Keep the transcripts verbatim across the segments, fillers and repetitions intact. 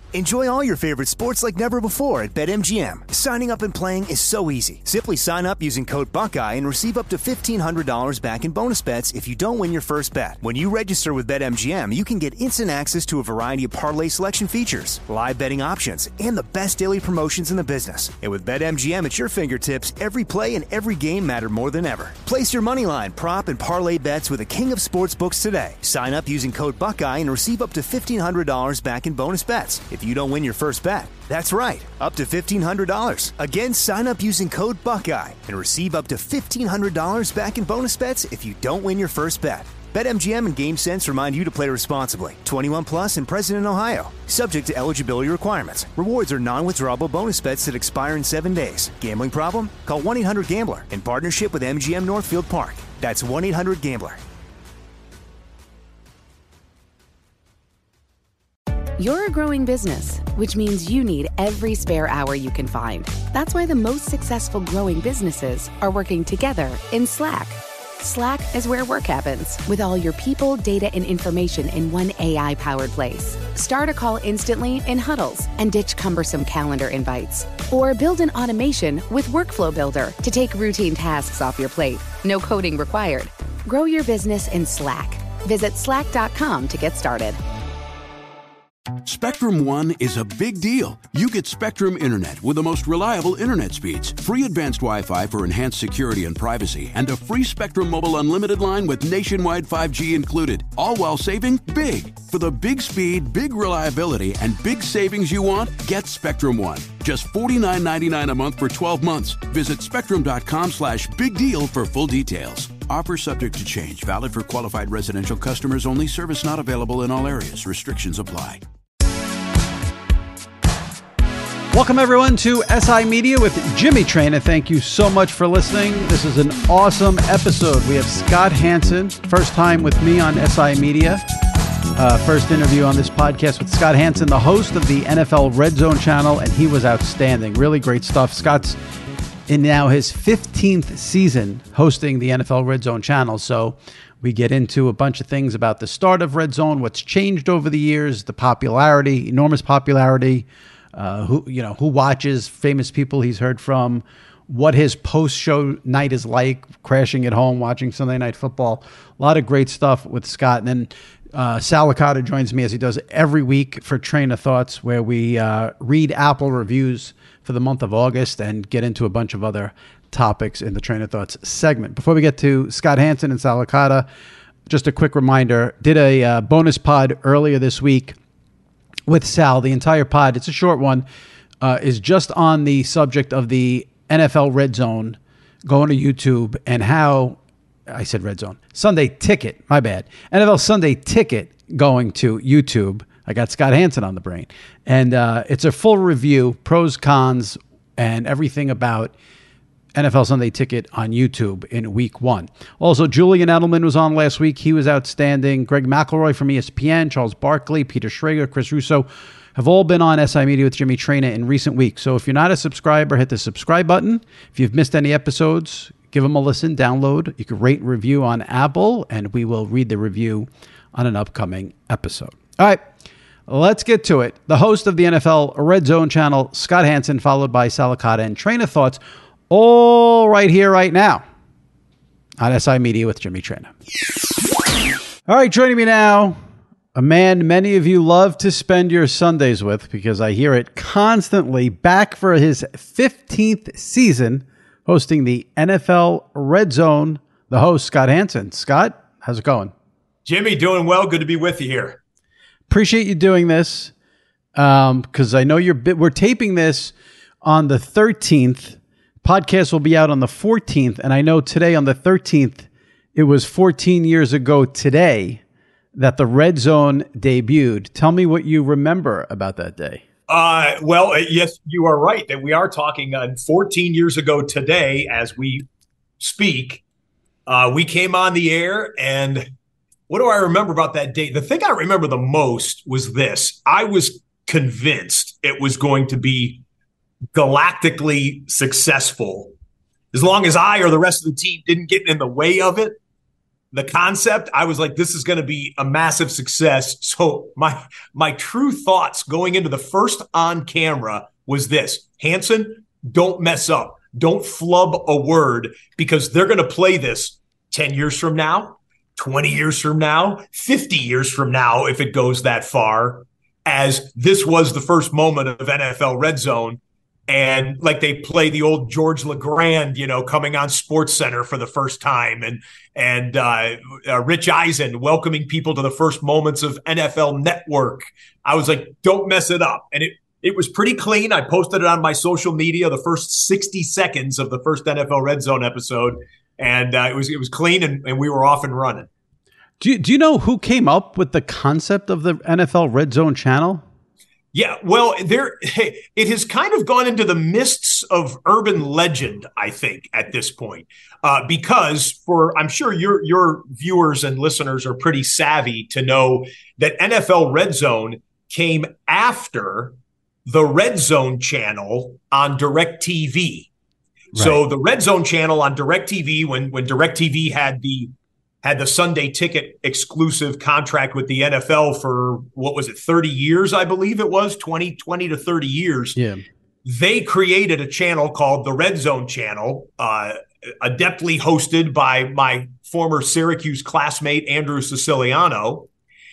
Enjoy all your favorite sports like never before at BetMGM. Signing up and playing is so easy. Simply sign up using code Buckeye and receive up to fifteen hundred dollars back in bonus bets if you don't win your first bet. When you register with BetMGM, you can get instant access to a variety of parlay selection features, live betting options, and the best daily promotions in the business. And with BetMGM at your fingertips, every play and every game matter more than ever. Place your moneyline, prop, and parlay bets with the king of sportsbooks today. Sign up using code Buckeye and receive up to fifteen hundred dollars back in bonus bets if you don't win your first bet. That's right, up to fifteen hundred dollars. Again, sign up using code Buckeye and receive up to fifteen hundred dollars back in bonus bets if you don't win your first bet. BetMGM and GameSense remind you to play responsibly. twenty-one plus and present in Ohio. Subject to eligibility requirements. Rewards are non-withdrawable bonus bets that expire in seven days. Gambling problem? Call one eight hundred gambler in partnership with M G M Northfield Park. That's one eight hundred gambler. You're a growing business, which means you need every spare hour you can find. That's why the most successful growing businesses are working together in Slack. Slack is where work happens, with all your people, data, and information in one A I-powered place. Start a call instantly in huddles and ditch cumbersome calendar invites. Or build an automation with Workflow Builder to take routine tasks off your plate. No coding required. Grow your business in Slack. Visit slack dot com to get started. Spectrum One is a big deal. You get Spectrum Internet with the most reliable internet speeds, free advanced Wi-Fi for enhanced security and privacy, and a free Spectrum Mobile Unlimited line with nationwide five G included, all while saving big. For the big speed, big reliability, and big savings you want, get Spectrum One. Just forty-nine ninety-nine a month for twelve months. Visit spectrum.com slash big deal for full details. Offer subject to change. Valid for qualified residential customers only. Service not available in all areas. Restrictions apply. Welcome, everyone, to S I Media with Jimmy Traina. Thank you so much for listening. This is an awesome episode. We have Scott Hanson, first time with me on S I Media. Uh, first interview on this podcast with Scott Hanson, the host of the N F L Red Zone channel, and he was outstanding. Really great stuff. Scott's in now his fifteenth season hosting the N F L Red Zone channel, so we get into a bunch of things about the start of Red Zone, what's changed over the years, the popularity, enormous popularity, Uh, who you know who watches, famous people he's heard from, what his post-show night is like, crashing at home, watching Sunday Night Football. A lot of great stuff with Scott. And then uh, Sal Licata joins me as he does every week for Train of Thoughts, where we uh, read Apple reviews for the month of August and get into a bunch of other topics in the Train of Thoughts segment. Before we get to Scott Hanson and Sal Licata, just a quick reminder, did a uh, bonus pod earlier this week with Sal. The entire pod, it's a short one, uh, is just on the subject of the N F L Red Zone, going to YouTube, and how, I said Red Zone, Sunday Ticket, my bad, N F L Sunday Ticket going to YouTube. I got Scott Hanson on the brain. And uh, it's a full review, pros, cons, and everything about N F L Sunday Ticket on YouTube in week one. Also, Julian Edelman was on last week. He was outstanding. Greg McElroy from E S P N, Charles Barkley, Peter Schrager, Chris Russo have all been on S I Media with Jimmy Traina in recent weeks. So if you're not a subscriber, hit the subscribe button. If you've missed any episodes, give them a listen, download. You can rate and review on Apple, and we will read the review on an upcoming episode. All right, let's get to it. The host of the N F L Red Zone channel, Scott Hanson, followed by Sal Licata and Train of Thoughts, all right here, right now, on S I Media with Jimmy Traina. All right, joining me now, a man many of you love to spend your Sundays with, because I hear it constantly, back for his fifteenth season, hosting the N F L Red Zone, the host, Scott Hanson. Scott, how's it going? Jimmy, doing well. Good to be with you here. Appreciate you doing this, because um, I know you're, we're taping this on the thirteenth. Podcast will be out on the fourteenth, and I know today on the thirteenth, it was fourteen years ago today that the Red Zone debuted. Tell me what you remember about that day. Uh, well, yes, you are right that we are talking uh, fourteen years ago today as we speak. Uh, we came on the air, and what do I remember about that day? The thing I remember the most was this. I was convinced it was going to be galactically successful as long as I or the rest of the team didn't get in the way of it. the concept, I was like, this is going to be a massive success. So my my true thoughts going into the first on camera was this: Hanson, don't mess up. Don't flub a word, because they're going to play this ten years from now, twenty years from now, fifty years from now, if it goes that far, as this was the first moment of N F L Red Zone. And like they play the old George LeGrand, you know, coming on SportsCenter for the first time, and and uh, uh, Rich Eisen welcoming people to the first moments of N F L Network. I was like, don't mess it up. And it it was pretty clean. I posted it on my social media, the first sixty seconds of the first N F L Red Zone episode, and uh, it was it was clean, and, and we were off and running. Do you, do you know who came up with the concept of the N F L Red Zone channel? Yeah, well, there it has kind of gone into the mists of urban legend, I think, at this point, uh, because for I'm sure your your viewers and listeners are pretty savvy to know that N F L Red Zone came after the Red Zone channel on DirecTV. Right. So the Red Zone channel on DirecTV, when when DirecTV had the had the Sunday Ticket exclusive contract with the N F L for, what was it, thirty years, I believe it was, twenty, twenty to thirty years. Yeah. They created a channel called the Red Zone channel, uh, adeptly hosted by my former Syracuse classmate, Andrew Siciliano.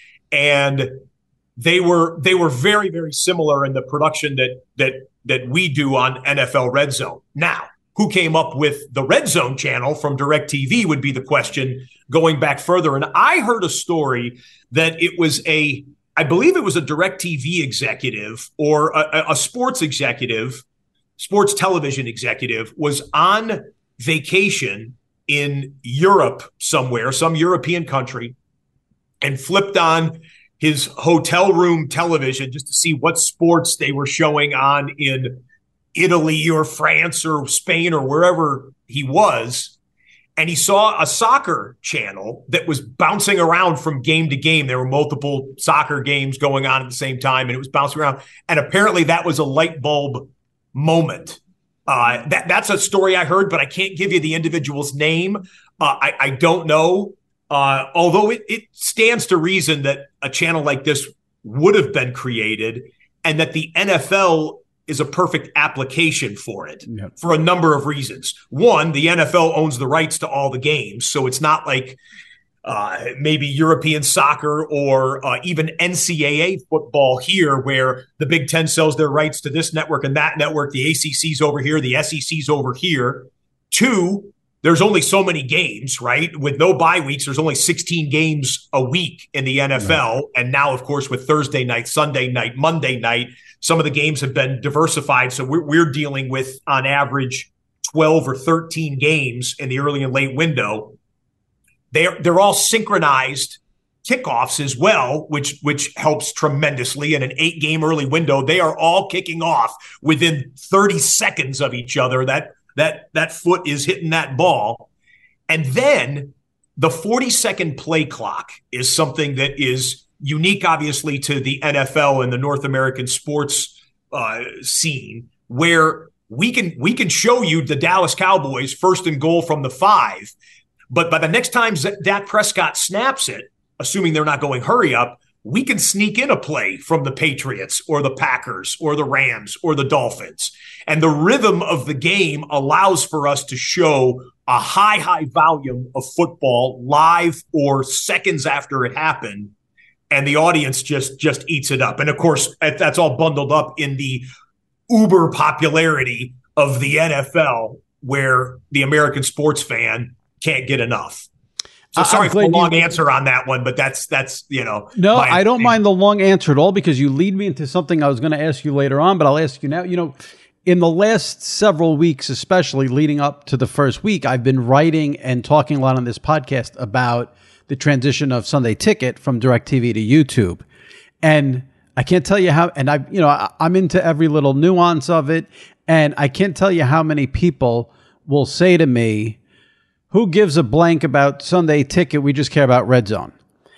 And they were they were very, very similar in the production that that that we do on N F L Red Zone. Now, who came up with the Red Zone channel from DirecTV would be the question going back further. And I heard a story that it was a, I believe it was a DirecTV executive or a, a sports executive, sports television executive, was on vacation in Europe somewhere, some European country, and flipped on his hotel room television just to see what sports they were showing on in Italy or France or Spain or wherever he was. And he saw a soccer channel that was bouncing around from game to game. There were multiple soccer games going on at the same time, and it was bouncing around. And apparently that was a light bulb moment. Uh, that That's a story I heard, but I can't give you the individual's name. Uh, I, I don't know. Uh, although it, it stands to reason that a channel like this would have been created, and that the N F L is a perfect application for it. Yep. For a number of reasons. One, the N F L owns the rights to all the games, so it's not like uh, maybe European soccer or uh, even N C double A football here, where the Big Ten sells their rights to this network and that network. The A C C's over here, the S E C's over here. Two, there's only so many games, right? With no bye weeks, there's only sixteen games a week in the N F L. Right. And now, of course, with Thursday night, Sunday night, Monday night, some of the games have been diversified. So we're, we're dealing with, on average, twelve or thirteen games in the early and late window. They're, they're all synchronized kickoffs as well, which, which helps tremendously. In an eight-game early window, they are all kicking off within thirty seconds of each other. That That that foot is hitting that ball. And then the forty-second play clock is something that is unique, obviously, to the N F L and the North American sports uh, scene, where we can we can show you the Dallas Cowboys first and goal from the five. But by the next time Dak Prescott snaps it, assuming they're not going hurry up, we can sneak in a play from the Patriots or the Packers or the Rams or the Dolphins. And the rhythm of the game allows for us to show a high, high volume of football live or seconds after it happened. And the audience just, just eats it up. And of course, that's all bundled up in the uber popularity of the N F L, where the American sports fan can't get enough. So sorry for the long you, answer on that one, but that's, that's you know. No, I don't mind the long answer at all, because you lead me into something I was going to ask you later on, but I'll ask you now. You know, in the last several weeks, especially leading up to the first week, I've been writing and talking a lot on this podcast about the transition of Sunday Ticket from DirecTV to YouTube. And I can't tell you how, and I, you know, I, I'm into every little nuance of it. And I can't tell you how many people will say to me, who gives a blank about Sunday Ticket? We just care about Red Zone.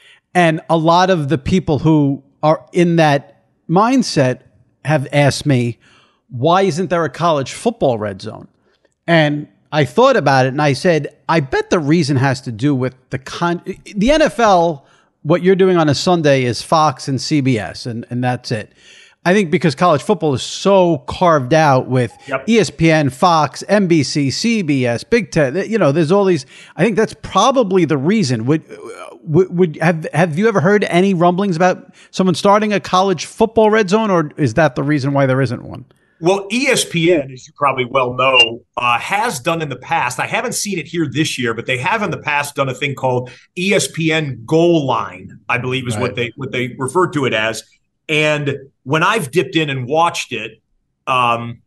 And a lot of the people who are in that mindset have asked me, why isn't there a college football Red Zone? And I thought about it and I said, I bet the reason has to do with the con. The N F L, what you're doing on a Sunday is Fox and C B S, and, and that's it. I think because college football is so carved out with yep. E S P N, Fox, N B C, C B S, Big Ten, you know, there's all these. I think that's probably the reason. Would would, would have have you ever heard any rumblings about someone starting a college football red zone, or is that the reason why there isn't one? Well, E S P N, as you probably well know, uh, has done in the past. I haven't seen it here this year, but they have in the past done a thing called E S P N Goal Line, I believe is right. what they what they refer to it as. And when I've dipped in and watched it, um,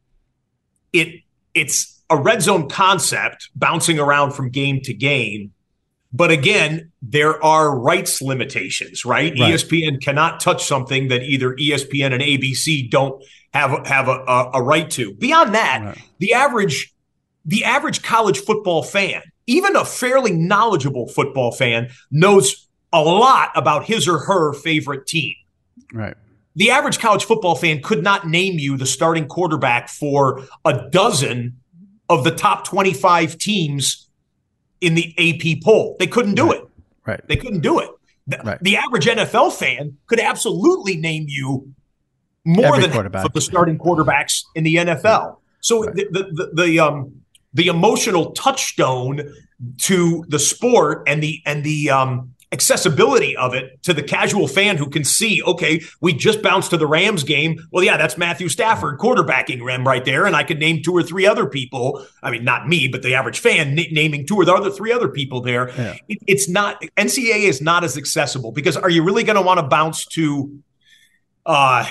it it's a red zone concept bouncing around from game to game. But again, there are rights limitations, right? right? E S P N cannot touch something that either E S P N and A B C don't have have a, a, a right to. Beyond that, right. the average the average college football fan, even a fairly knowledgeable football fan, knows a lot about his or her favorite team. Right. The average college football fan could not name you the starting quarterback for a dozen of the top twenty-five teams in the A P poll. They couldn't do right. it. Right. They couldn't do it. The, right. the average N F L fan could absolutely name you more Every than half of the starting quarterbacks in the N F L. So right. the, the, the, the, um, the emotional touchstone to the sport and the, and the, um, accessibility of it to the casual fan who can see, okay, we just bounced to the Rams game. Well, yeah, that's Matthew Stafford quarterbacking Rem right there. And I could name two or three other people. I mean, not me, but the average fan n- naming two or the other three other people there. Yeah. It, it's not, N C double A is not as accessible because are you really going to want to bounce to, uh,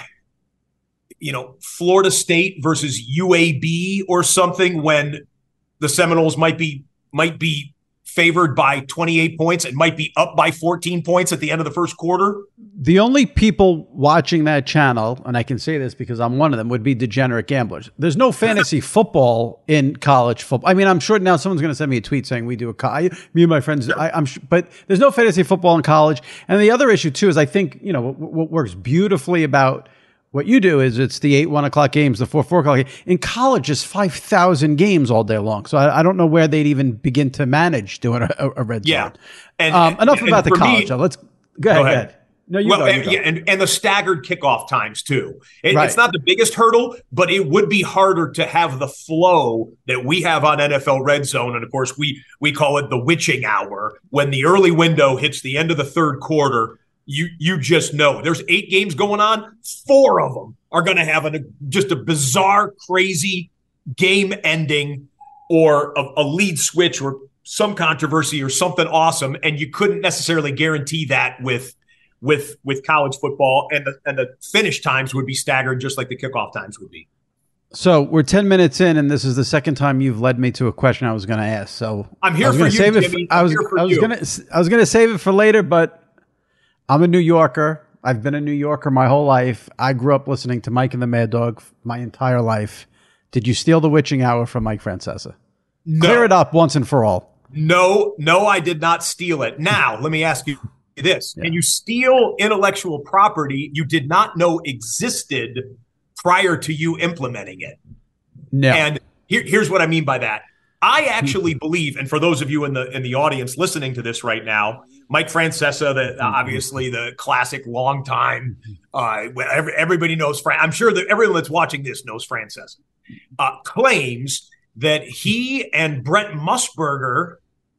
you know, Florida State versus U A B or something when the Seminoles might be, might be, favored by twenty-eight points and might be up by fourteen points at the end of the first quarter? The only people watching that channel, and I can say this because I'm one of them, would be degenerate gamblers. There's no fantasy football in college football. I mean, I'm sure now someone's going to send me a tweet saying we do a co- I, me and my friends, I, I'm sure, but there's no fantasy football in college. And the other issue too is I think, you know, what, what works beautifully about what you do is it's the eight, one o'clock games, the four, four o'clock games. In college, it's five thousand games all day long. So I, I don't know where they'd even begin to manage doing a, a red zone. Yeah. And, um, and, enough and about the college. Me, so let's go ahead. Go ahead. No, you well, go. You and, go. Yeah, and, and the staggered kickoff times too. It, right. It's not the biggest hurdle, but it would be harder to have the flow that we have on N F L Red Zone. And of course, we we call it the witching hour when the early window hits the end of the third quarter. You you just know there's eight games going on. Four of them are going to have a, just a bizarre, crazy game ending or a, a lead switch or some controversy or something awesome. And you couldn't necessarily guarantee that with with with college football. And the and the finish times would be staggered just like the kickoff times would be. So we're ten minutes in, and this is the second time you've led me to a question I was going to ask. So I'm here for you, save it Jimmy. For, I was I was going to I was going to save it for later, but I'm a New Yorker. I've been a New Yorker my whole life. I grew up listening to Mike and the Mad Dog my entire life. Did you steal the witching hour from Mike Francesa? No. Clear it up once and for all. No, no, I did not steal it. Now, let me ask you this. Yeah. Can you steal intellectual property you did not know existed prior to you implementing it? No. And here, here's what I mean by that. I actually believe, and for those of you in the in the audience listening to this right now, Mike Francesa, the obviously the classic long time, uh, every, everybody knows. Fran- I'm sure that everyone that's watching this knows Francesa. Uh, claims that he and Brent Musburger,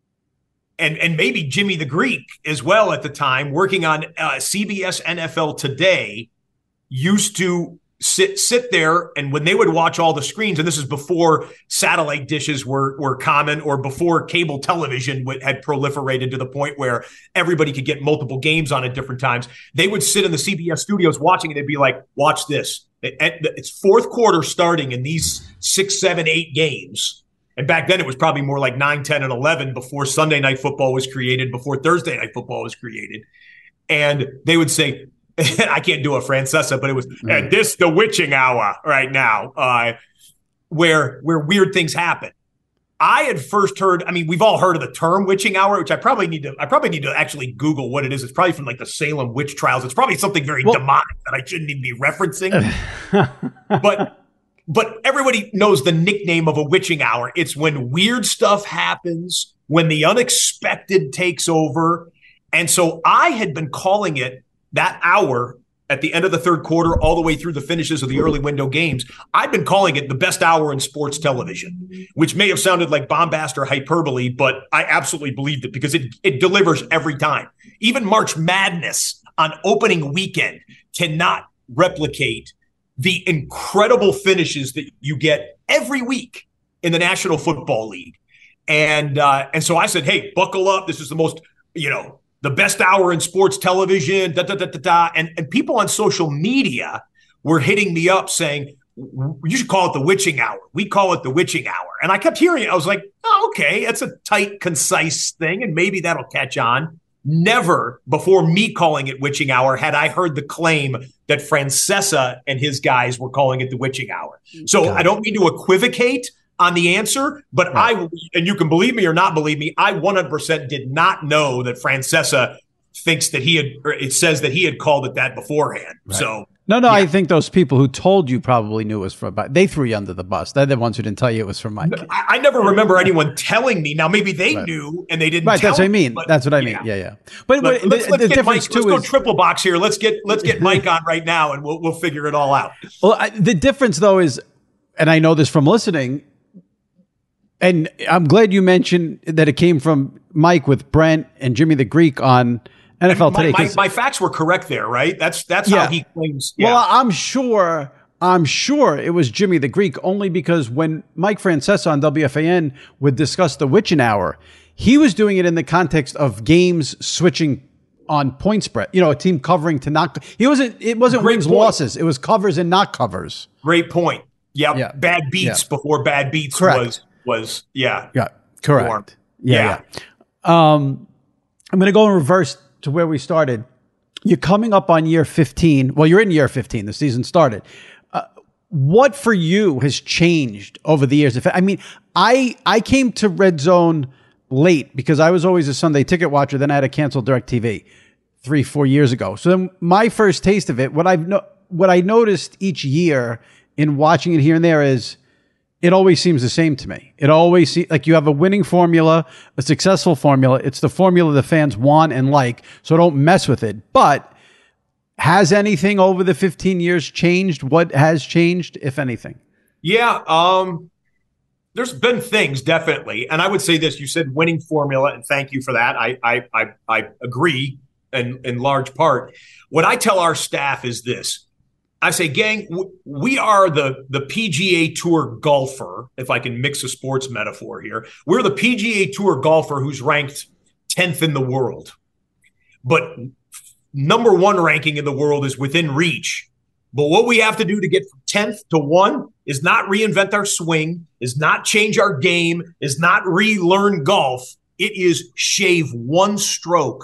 and and maybe Jimmy the Greek as well at the time, working on uh, C B S N F L Today, used to sit sit there, and when they would watch all the screens, and this is before satellite dishes were were common or before cable television w- had proliferated to the point where everybody could get multiple games on at different times, they would sit in the C B S studios watching, and they'd be like, watch this. It, it's fourth quarter starting in these six, seven, eight games. And back then it was probably more like nine, ten, and eleven before Sunday Night Football was created, before Thursday Night Football was created. And they would say, I can't do a Francesa, but it was mm. and this the witching hour right now, uh, where where weird things happen. I had first heard, I mean, we've all heard of the term witching hour, which I probably need to I probably need to actually Google what it is. It's probably from like the Salem witch trials. It's probably something very well, demonic that I shouldn't even be referencing. But but everybody knows the nickname of a witching hour. It's when weird stuff happens, when the unexpected takes over. And so I had been calling it that hour at the end of the third quarter, all the way through the finishes of the early window games. I've been calling it the best hour in sports television, which may have sounded like bombast or hyperbole, but I absolutely believed it because it, it delivers every time. Even March Madness on opening weekend cannot replicate the incredible finishes that you get every week in the National Football League. And uh, and so I said, hey, buckle up. This is the most, you know, the best hour in sports television, da, da, da, da, da. And, and people on social media were hitting me up saying, you should call it the witching hour. We call it the witching hour. And I kept hearing it. I was like, oh, okay, it's a tight, concise thing, and maybe that'll catch on. Never before me calling it witching hour had I heard the claim that Francesa and his guys were calling it the witching hour. So I don't mean to equivocate on the answer, but right. I, and you can believe me or not believe me, I one hundred percent did not know that Francesa thinks that he had, or it says that he had called it that beforehand. Right. So no, no, yeah. I think those people who told you probably knew it was from, they threw you under the bus. They're the ones who didn't tell you it was from Mike. I, I never remember anyone telling me. Now maybe they right. knew and they didn't. Right, tell that's what I mean. Me, that's what I mean. Yeah, yeah. yeah. But, Let, but let's, the, let's the get difference Mike, too let's is go triple box here. Let's get let's get Mike on right now, and we'll we'll figure it all out. Well, I, the difference though is, and I know this from listening. And I'm glad you mentioned that it came from Mike with Brent and Jimmy the Greek on N F L my, Today. My, my facts were correct there, right? That's that's yeah. how he claims. Yeah. Well, I'm sure, I'm sure it was Jimmy the Greek only because when Mike Francesa on W F A N would discuss the witching hour, he was doing it in the context of games switching on point spread. You know, a team covering to not. He wasn't. It wasn't Great wins point. losses. It was covers and not covers. Great point. Yep. Yeah. Bad beats yeah. before bad beats Correct. was. Was yeah yeah correct formed. yeah, yeah. Um, I'm going to go in reverse to where we started. You're coming up on year fifteen. Well, you're in year fifteen. The season started. Uh, what for you has changed over the years? If I mean, I I came to Red Zone late because I was always a Sunday ticket watcher. Then I had to cancel DirecTV three four years ago. So then my first taste of it, what I've no, what I noticed each year in watching it here and there is. It always seems the same to me. It always seems like you have a winning formula, a successful formula. It's the formula the fans want and like, so don't mess with it. But has anything over the fifteen years changed? What has changed, if anything? Yeah, um, there's been things, definitely. And I would say this, you said winning formula, and thank you for that. I I I, I agree in, in large part. What I tell our staff is this. I say, gang, w- we are the, the P G A Tour golfer, if I can mix a sports metaphor here. We're the P G A Tour golfer who's ranked tenth in the world. But number one ranking in the world is within reach. But what we have to do to get from tenth to one is not reinvent our swing, is not change our game, is not relearn golf. It is shave one stroke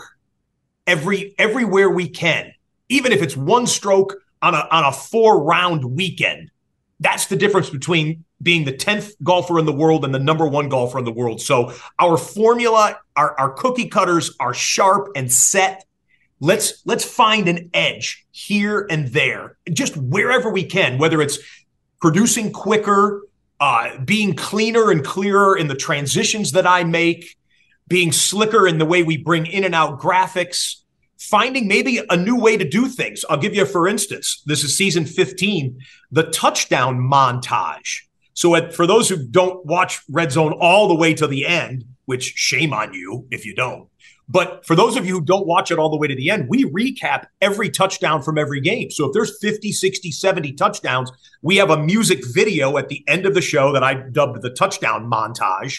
every everywhere we can, even if it's one stroke on a on a four-round weekend. That's the difference between being the tenth golfer in the world and the number one golfer in the world. So our formula, our, our cookie cutters are sharp and set. Let's let's find an edge here and there, just wherever we can, whether it's producing quicker, uh, being cleaner and clearer in the transitions that I make, being slicker in the way we bring in and out graphics, finding maybe a new way to do things. I'll give you, for instance, this is season fifteen, the touchdown montage. So at, for those who don't watch Red Zone all the way to the end, which shame on you if you don't, but for those of you who don't watch it all the way to the end, we recap every touchdown from every game. So if there's fifty, sixty, seventy touchdowns, we have a music video at the end of the show that I dubbed the touchdown montage.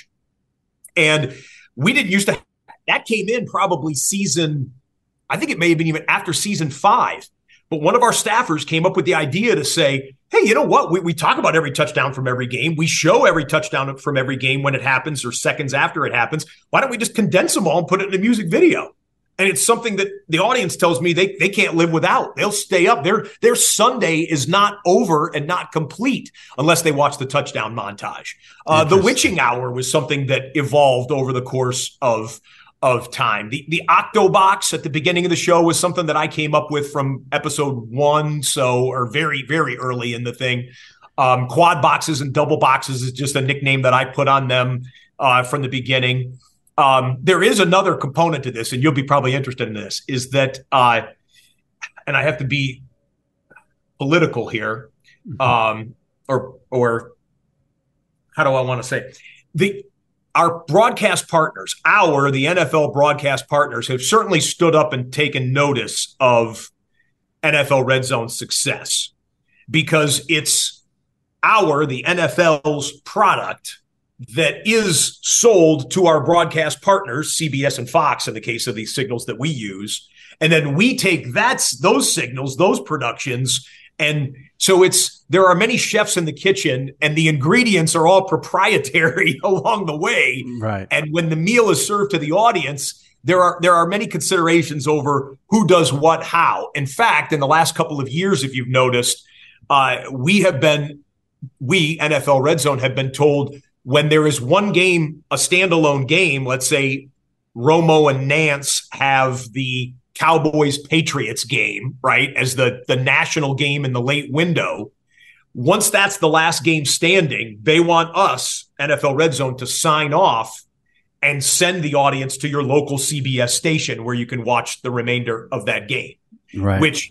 And we didn't used to, that came in probably season I think it may have been even after season five. But one of our staffers came up with the idea to say, hey, you know what? We, we talk about every touchdown from every game. We show every touchdown from every game when it happens or seconds after it happens. Why don't we just condense them all and put it in a music video? And it's something that the audience tells me they, they can't live without. They'll stay up. Their, their Sunday is not over and not complete unless they watch the touchdown montage. Uh, the witching hour was something that evolved over the course of of time. The the Octobox at the beginning of the show was something that I came up with from episode one, so or very, very early in the thing. Um, quad boxes and double boxes is just a nickname that I put on them uh, from the beginning. Um, there is another component to this, and you'll be probably interested in this, is that, uh, and I have to be political here, um, or or how do I want to say? The our broadcast partners, our, the N F L broadcast partners, have certainly stood up and taken notice of N F L Red Zone's success, because it's our, the N F L's product that is sold to our broadcast partners, C B S and Fox in the case of these signals that we use. And then we take that's those signals, those productions. And so it's, there are many chefs in the kitchen, and the ingredients are all proprietary along the way. Right. And when the meal is served to the audience, there are, there are many considerations over who does what, how. In fact, in the last couple of years, if you've noticed, uh, we have been, we, N F L Red Zone, have been told when there is one game, a standalone game, let's say Romo and Nance have the Cowboys Patriots game, right, as the, the national game in the late window. Once that's the last game standing, they want us, N F L Red Zone, to sign off and send the audience to your local C B S station where you can watch the remainder of that game. Right. Which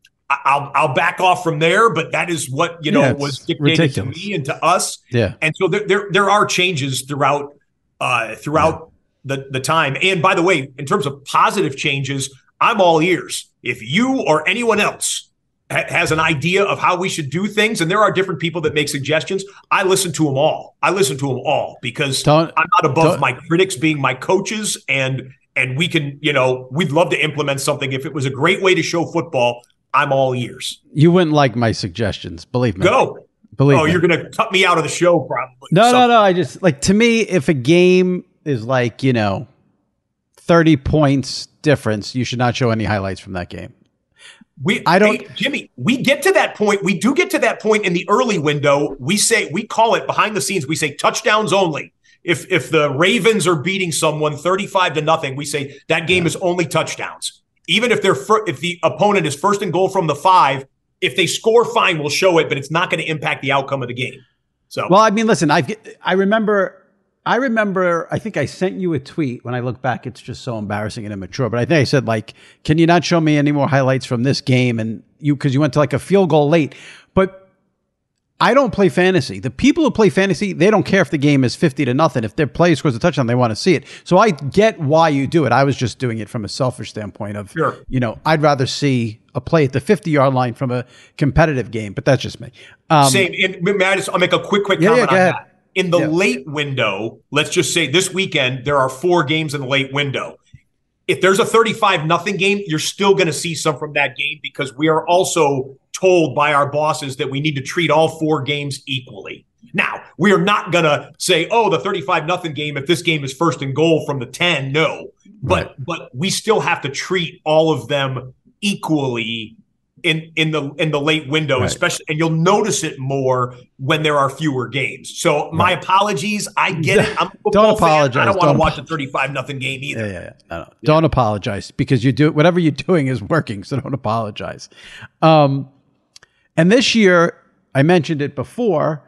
I'll I'll back off from there, but that is what, you know, yeah, was dictated ridiculous. to me and to us. Yeah. And so there there, there are changes throughout uh, throughout yeah. the, the time. And by the way, in terms of positive changes, I'm all ears. If you or anyone else ha- has an idea of how we should do things, and there are different people that make suggestions, I listen to them all. I listen to them all because don't, I'm not above don't. my critics being my coaches, and and we can, you know, we'd love to implement something. If it was a great way to show football, I'm all ears. You wouldn't like my suggestions, believe me. Go. Believe oh, me. you're going to cut me out of the show probably. No, so, no, no. I just, like, to me, if a game is like, you know, thirty points difference, you should not show any highlights from that game. We, I don't, hey, Jimmy, we get to that point. We do get to that point in the early window. We say, we call it behind the scenes. We say touchdowns only. If, if the Ravens are beating someone thirty-five to nothing, we say that game yeah. is only touchdowns. Even if they're fir- if the opponent is first and goal from the five, if they score, fine, we'll show it, but it's not going to impact the outcome of the game. So, well, I mean, listen, I I remember, I remember, I think I sent you a tweet. When I look back, it's just so embarrassing and immature. But I think I said, like, can you not show me any more highlights from this game? And you, because you went to like a field goal late. But I don't play fantasy. The people who play fantasy, they don't care if the game is fifty to nothing. If their player scores a touchdown, they want to see it. So I get why you do it. I was just doing it from a selfish standpoint of, sure. you know, I'd rather see a play at the fifty-yard line from a competitive game, but that's just me. Um, Same. And may I just, I'll make a quick, quick yeah, comment yeah, on ahead. that. In the yeah. late window, let's just say this weekend, there are four games in the late window. If there's a thirty-five nothing game, you're still going to see some from that game because we are also told by our bosses that we need to treat all four games equally. Now, we are not going to say, oh, the thirty-five nothing game, if this game is first and goal from the ten, no. But right. but we still have to treat all of them equally in in the in the late window, right. especially, and you'll notice it more when there are fewer games. So right. my apologies. I get it. I'm a football don't apologize. fan. I don't want don't to watch a thirty-five nothing game either. Yeah, yeah, yeah. No, no. Yeah. Don't apologize because you do whatever you're doing is working. So don't apologize. Um, and this year, I mentioned it before.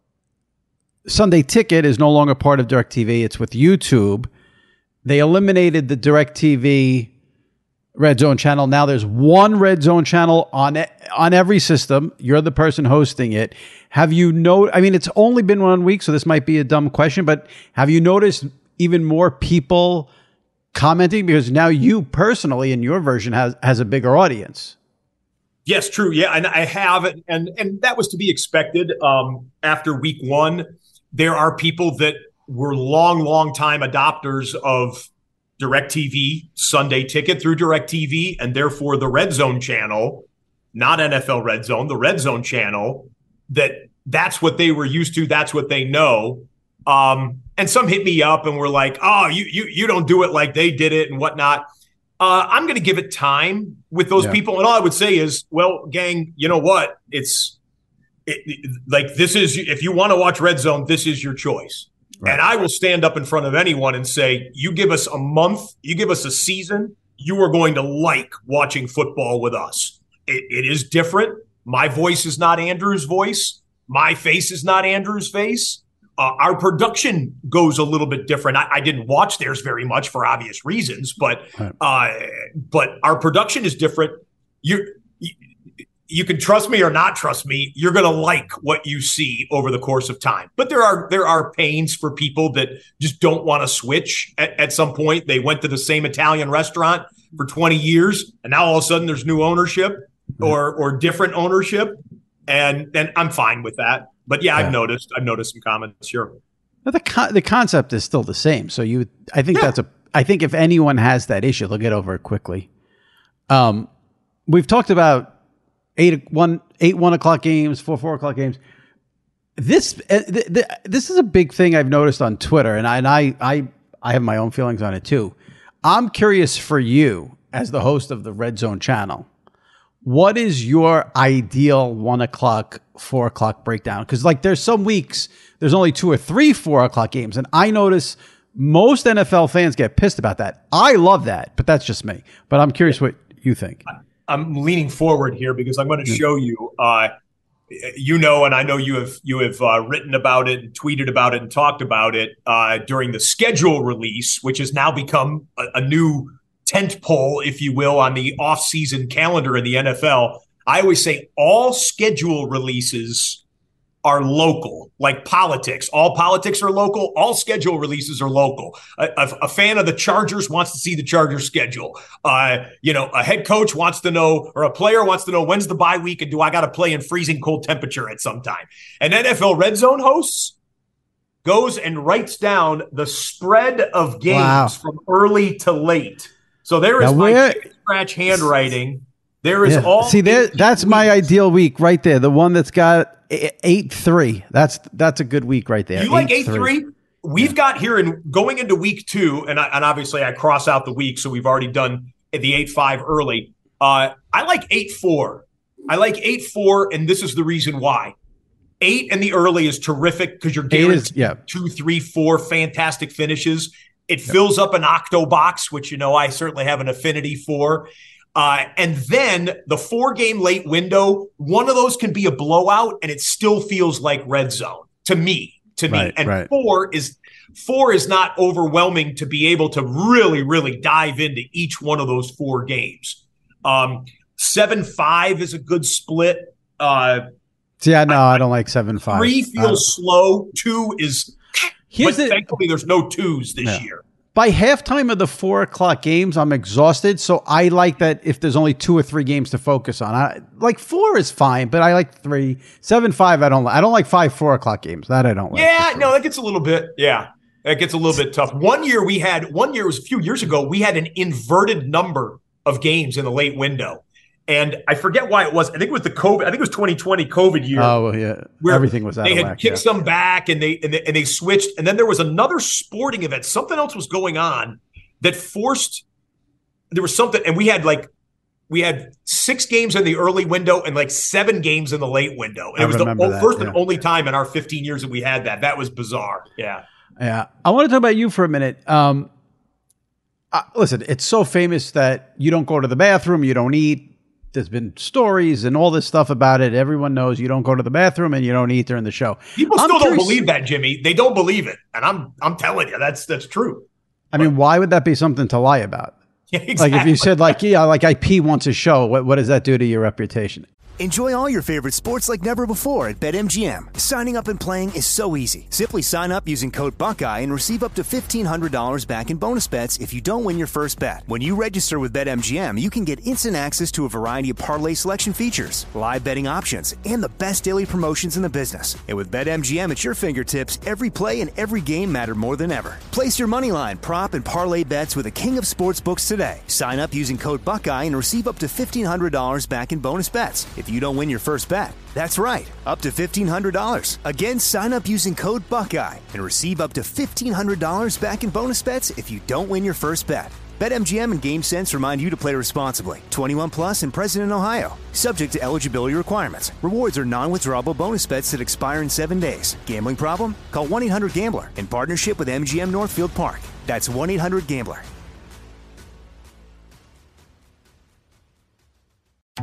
Sunday Ticket is no longer part of DirecTV. It's with YouTube. They eliminated the DirecTV Red Zone channel. Now there's one Red Zone channel on on every system. You're the person hosting it. Have you know? I mean, it's only been one week, so this might be a dumb question, but have you noticed even more people commenting because now you personally in your version has has a bigger audience? Yes, true. Yeah, and I have, and and that was to be expected. Um, after week one, there are people that were long, long time adopters of DirecTV, Sunday Ticket through DirecTV, and therefore the Red Zone channel, not N F L Red Zone, the Red Zone channel, that that's what they were used to. That's what they know. Um, and some hit me up and were like, oh, you you you don't do it like they did it and whatnot. Uh, I'm going to give it time with those yeah. people. And all I would say is, well, gang, you know what? It's it, it, like this is, if you want to watch Red Zone, this is your choice. Right. And I will stand up in front of anyone and say, you give us a month, you give us a season, you are going to like watching football with us. It, it is different. My voice is not Andrew's voice. my face is not Andrew's face. Uh, our production goes a little bit different. I, I didn't watch theirs very much for obvious reasons, but uh, but our production is different. You're, you you can trust me or not trust me. You're going to like what you see over the course of time. But there are there are pains for people that just don't want to switch at, at some point. They went to the same Italian restaurant for twenty years, and now all of a sudden there's new ownership or or different ownership, and and I'm fine with that. But yeah, yeah. I've noticed. I've noticed some comments here. But the con- the concept is still the same. So you, I think yeah. that's a. I think if anyone has that issue, they'll get over it quickly. Um, we've talked about eight one eight one o'clock games, four four o'clock games. This uh, th- th- this is a big thing I've noticed on Twitter, and I and I I I have my own feelings on it too. I'm curious for you as the host of the Red Zone channel. What is your ideal one o'clock, four o'clock breakdown? Because like there's some weeks there's only two or three four o'clock games, and I notice most N F L fans get pissed about that. I love that, but that's just me. But I'm curious what you think. I'm leaning forward here because I'm going to show you. Uh, you know, and I know you have you have uh, written about it, and tweeted about it, and talked about it uh, during the schedule release, which has now become a, a new tent pole, if you will, on the off-season calendar in the N F L. I always say all schedule releases are local, like politics. All politics are local. All schedule releases are local. A, a, a fan of the Chargers wants to see the Chargers schedule. Uh, you know, a head coach wants to know, or a player wants to know, when's the bye week and do I got to play in freezing cold temperature at some time? And N F L Red Zone hosts goes and writes down the spread of games wow. from early to late. So there is now my scratch handwriting. There is yeah. all. See, there. That's weeks. My ideal week right there. The one that's got eight three. That's that's a good week right there. You like eight three? We've yeah. got here in going into week two, and I, and obviously I cross out the week, so we've already done the eight five early. Uh, I like eight four. I like eight four, and this is the reason why. Eight in the early is terrific because you're guaranteed yeah. two, three, four fantastic finishes. It fills up an octo box, which, you know, I certainly have an affinity for. Uh, and then the four-game late window, one of those can be a blowout, and it still feels like red zone to me. To me, right, and right. four is four is not overwhelming to be able to really, really dive into each one of those four games. Um, seven five is a good split. Uh, yeah, no, I, I don't like seven five. Three feels slow. Two is. Here's but the, thankfully, there's no twos this yeah. year. By halftime of the four o'clock games, I'm exhausted. So I like that if there's only two or three games to focus on. I, like four is fine, but I like three. Seven, five, I don't like. I don't like five four o'clock games. That I don't like. Yeah, sure. no, that gets a little bit. Yeah, that gets a little bit tough. One year we had. One year was a few years ago. We had an inverted number of games in the late window. And I forget why it was. I think it was the COVID. I think it was twenty twenty COVID year. Oh, well, yeah. Everything was out They of had whack, kicked yeah. some back, and they, and they and they switched. And then there was another sporting event. Something else was going on that forced. There was something, and we had like we had six games in the early window and like seven games in the late window. And I it was the that, first yeah. and only time in our fifteen years that we had that. That was bizarre. Yeah. Yeah. I want to talk about you for a minute. Um, uh, listen, it's so famous that you don't go to the bathroom, you don't eat. There's been stories and all this stuff about it. Everyone knows you don't go to the bathroom and you don't eat during the show. People still don't believe that, Jimmy. They don't believe it, and I'm I'm telling you, that's that's true. I mean, why would that be something to lie about? Yeah, exactly. Like if you said, like, yeah, like I pee once a show, what what does that do to your reputation? Enjoy all your favorite sports like never before at BetMGM. Signing up and playing is so easy. Simply sign up using code Buckeye and receive up to fifteen hundred dollars back in bonus bets if you don't win your first bet. When you register with BetMGM, you can get instant access to a variety of parlay selection features, live betting options, and the best daily promotions in the business. And with BetMGM at your fingertips, every play and every game matter more than ever. Place your moneyline, prop, and parlay bets with the king of sportsbooks today. Sign up using code Buckeye and receive up to fifteen hundred dollars back in bonus bets if you don't win your first bet. That's right, up to fifteen hundred dollars. Again, sign up using code Buckeye and receive up to fifteen hundred dollars back in bonus bets if you don't win your first bet. BetMGM and GameSense remind you to play responsibly. twenty-one plus and present in Ohio. Subject to eligibility requirements. Rewards are non-withdrawable bonus bets that expire in seven days. Gambling problem? Call one eight hundred gambler in partnership with M G M Northfield Park. That's one eight hundred gambler.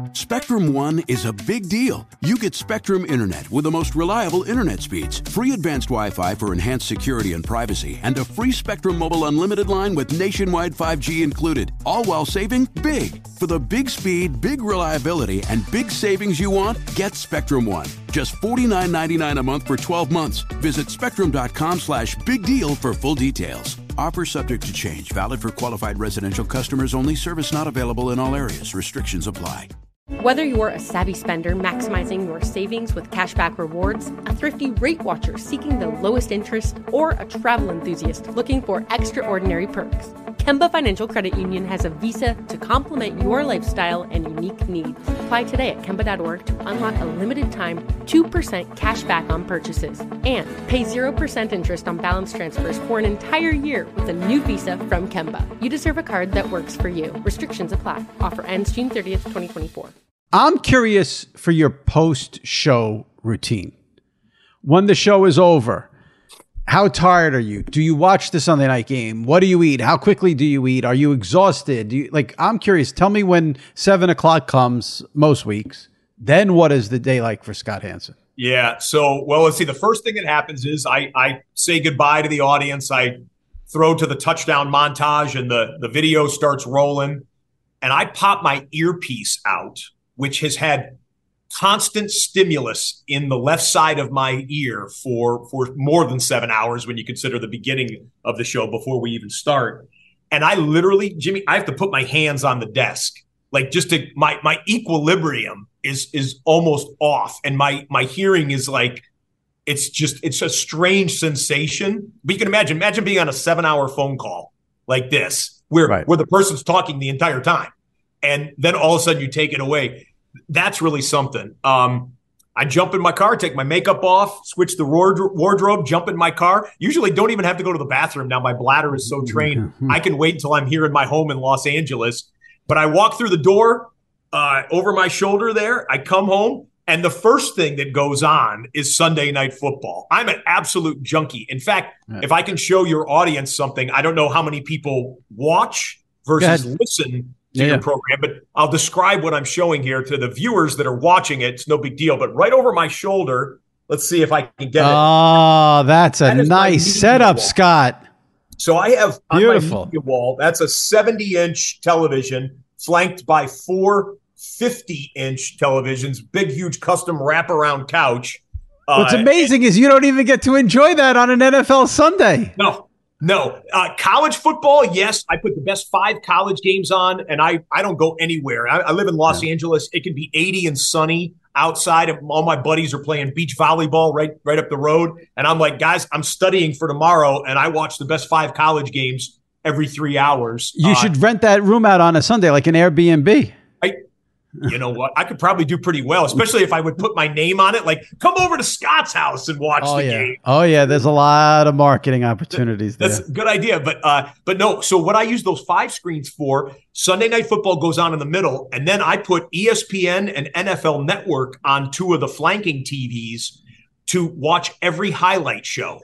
Spectrum One is a big deal. You get Spectrum Internet with the most reliable internet speeds, free advanced Wi-Fi for enhanced security and privacy, and a free Spectrum Mobile unlimited line with nationwide five G included, all while saving big. For the big speed, big reliability, and big savings you want, get Spectrum One. Just forty-nine ninety-nine a month for twelve months. Visit spectrum.com slash big deal for full details. Offer subject to change. Valid for qualified residential customers only. Service not available in all areas. Restrictions apply. Whether you're a savvy spender maximizing your savings with cashback rewards, a thrifty rate watcher seeking the lowest interest, or a travel enthusiast looking for extraordinary perks, Kemba Financial Credit Union has a visa to complement your lifestyle and unique needs. Apply today at Kemba dot org to unlock a limited time two percent cash back on purchases and pay zero percent interest on balance transfers for an entire year with a new visa from Kemba. You deserve a card that works for you. Restrictions apply. Offer ends June thirtieth, twenty twenty-four. I'm curious for your post-show routine. When the show is over, how tired are you? Do you watch the Sunday night game? What do you eat? How quickly do you eat? Are you exhausted? Do you, like, I'm curious. Tell me when seven o'clock comes most weeks. Then what is the day like for Scott Hanson? Yeah. So, well, let's see. The first thing that happens is I, I say goodbye to the audience. I throw to the touchdown montage and the, the video starts rolling. And I pop my earpiece out, which has had constant stimulus in the left side of my ear for, for more than seven hours when you consider the beginning of the show before we even start. And I literally, Jimmy, I have to put my hands on the desk. Like just to, my, my equilibrium is, is almost off. And my, my hearing is like, it's just, it's a strange sensation. But you can imagine, imagine being on a seven hour phone call like this, where, right. where the person's talking the entire time. And then all of a sudden you take it away. That's really something. Um, I jump in my car, take my makeup off, switch the wardrobe, jump in my car. Usually don't even have to go to the bathroom now. My bladder is so trained. I can wait until I'm here in my home in Los Angeles. But I walk through the door uh, over my shoulder there. I come home, and the first thing that goes on is Sunday Night Football. I'm an absolute junkie. In fact, yeah. if I can show your audience something, I don't know how many people watch versus listen to yeah. your program, but I'll describe what I'm showing here to the viewers that are watching it. It's no big deal, but right over my shoulder, let's see if I can get it. Oh, that's a that nice setup, wall. Scott. So I have Beautiful. on my media wall, that's a seventy-inch television flanked by four fifty-inch televisions, big, huge custom wraparound couch. What's uh, amazing and, is you don't even get to enjoy that on an N F L Sunday. No. No, uh, college football, yes. I put the best five college games on, and I, I don't go anywhere. I, I live in Los yeah. Angeles. It can be eighty and sunny outside. All my buddies are playing beach volleyball right, right up the road. And I'm like, guys, I'm studying for tomorrow, and I watch the best five college games every three hours. You uh, should rent that room out on a Sunday, like an Airbnb. I, you know what? I could probably do pretty well, especially if I would put my name on it. Like, come over to Scott's house and watch oh, the yeah. game. Oh, yeah. There's a lot of marketing opportunities there. That's a good idea. But, uh, but no, so what I use those five screens for, Sunday Night Football goes on in the middle, and then I put E S P N and N F L Network on two of the flanking T Vs to watch every highlight show.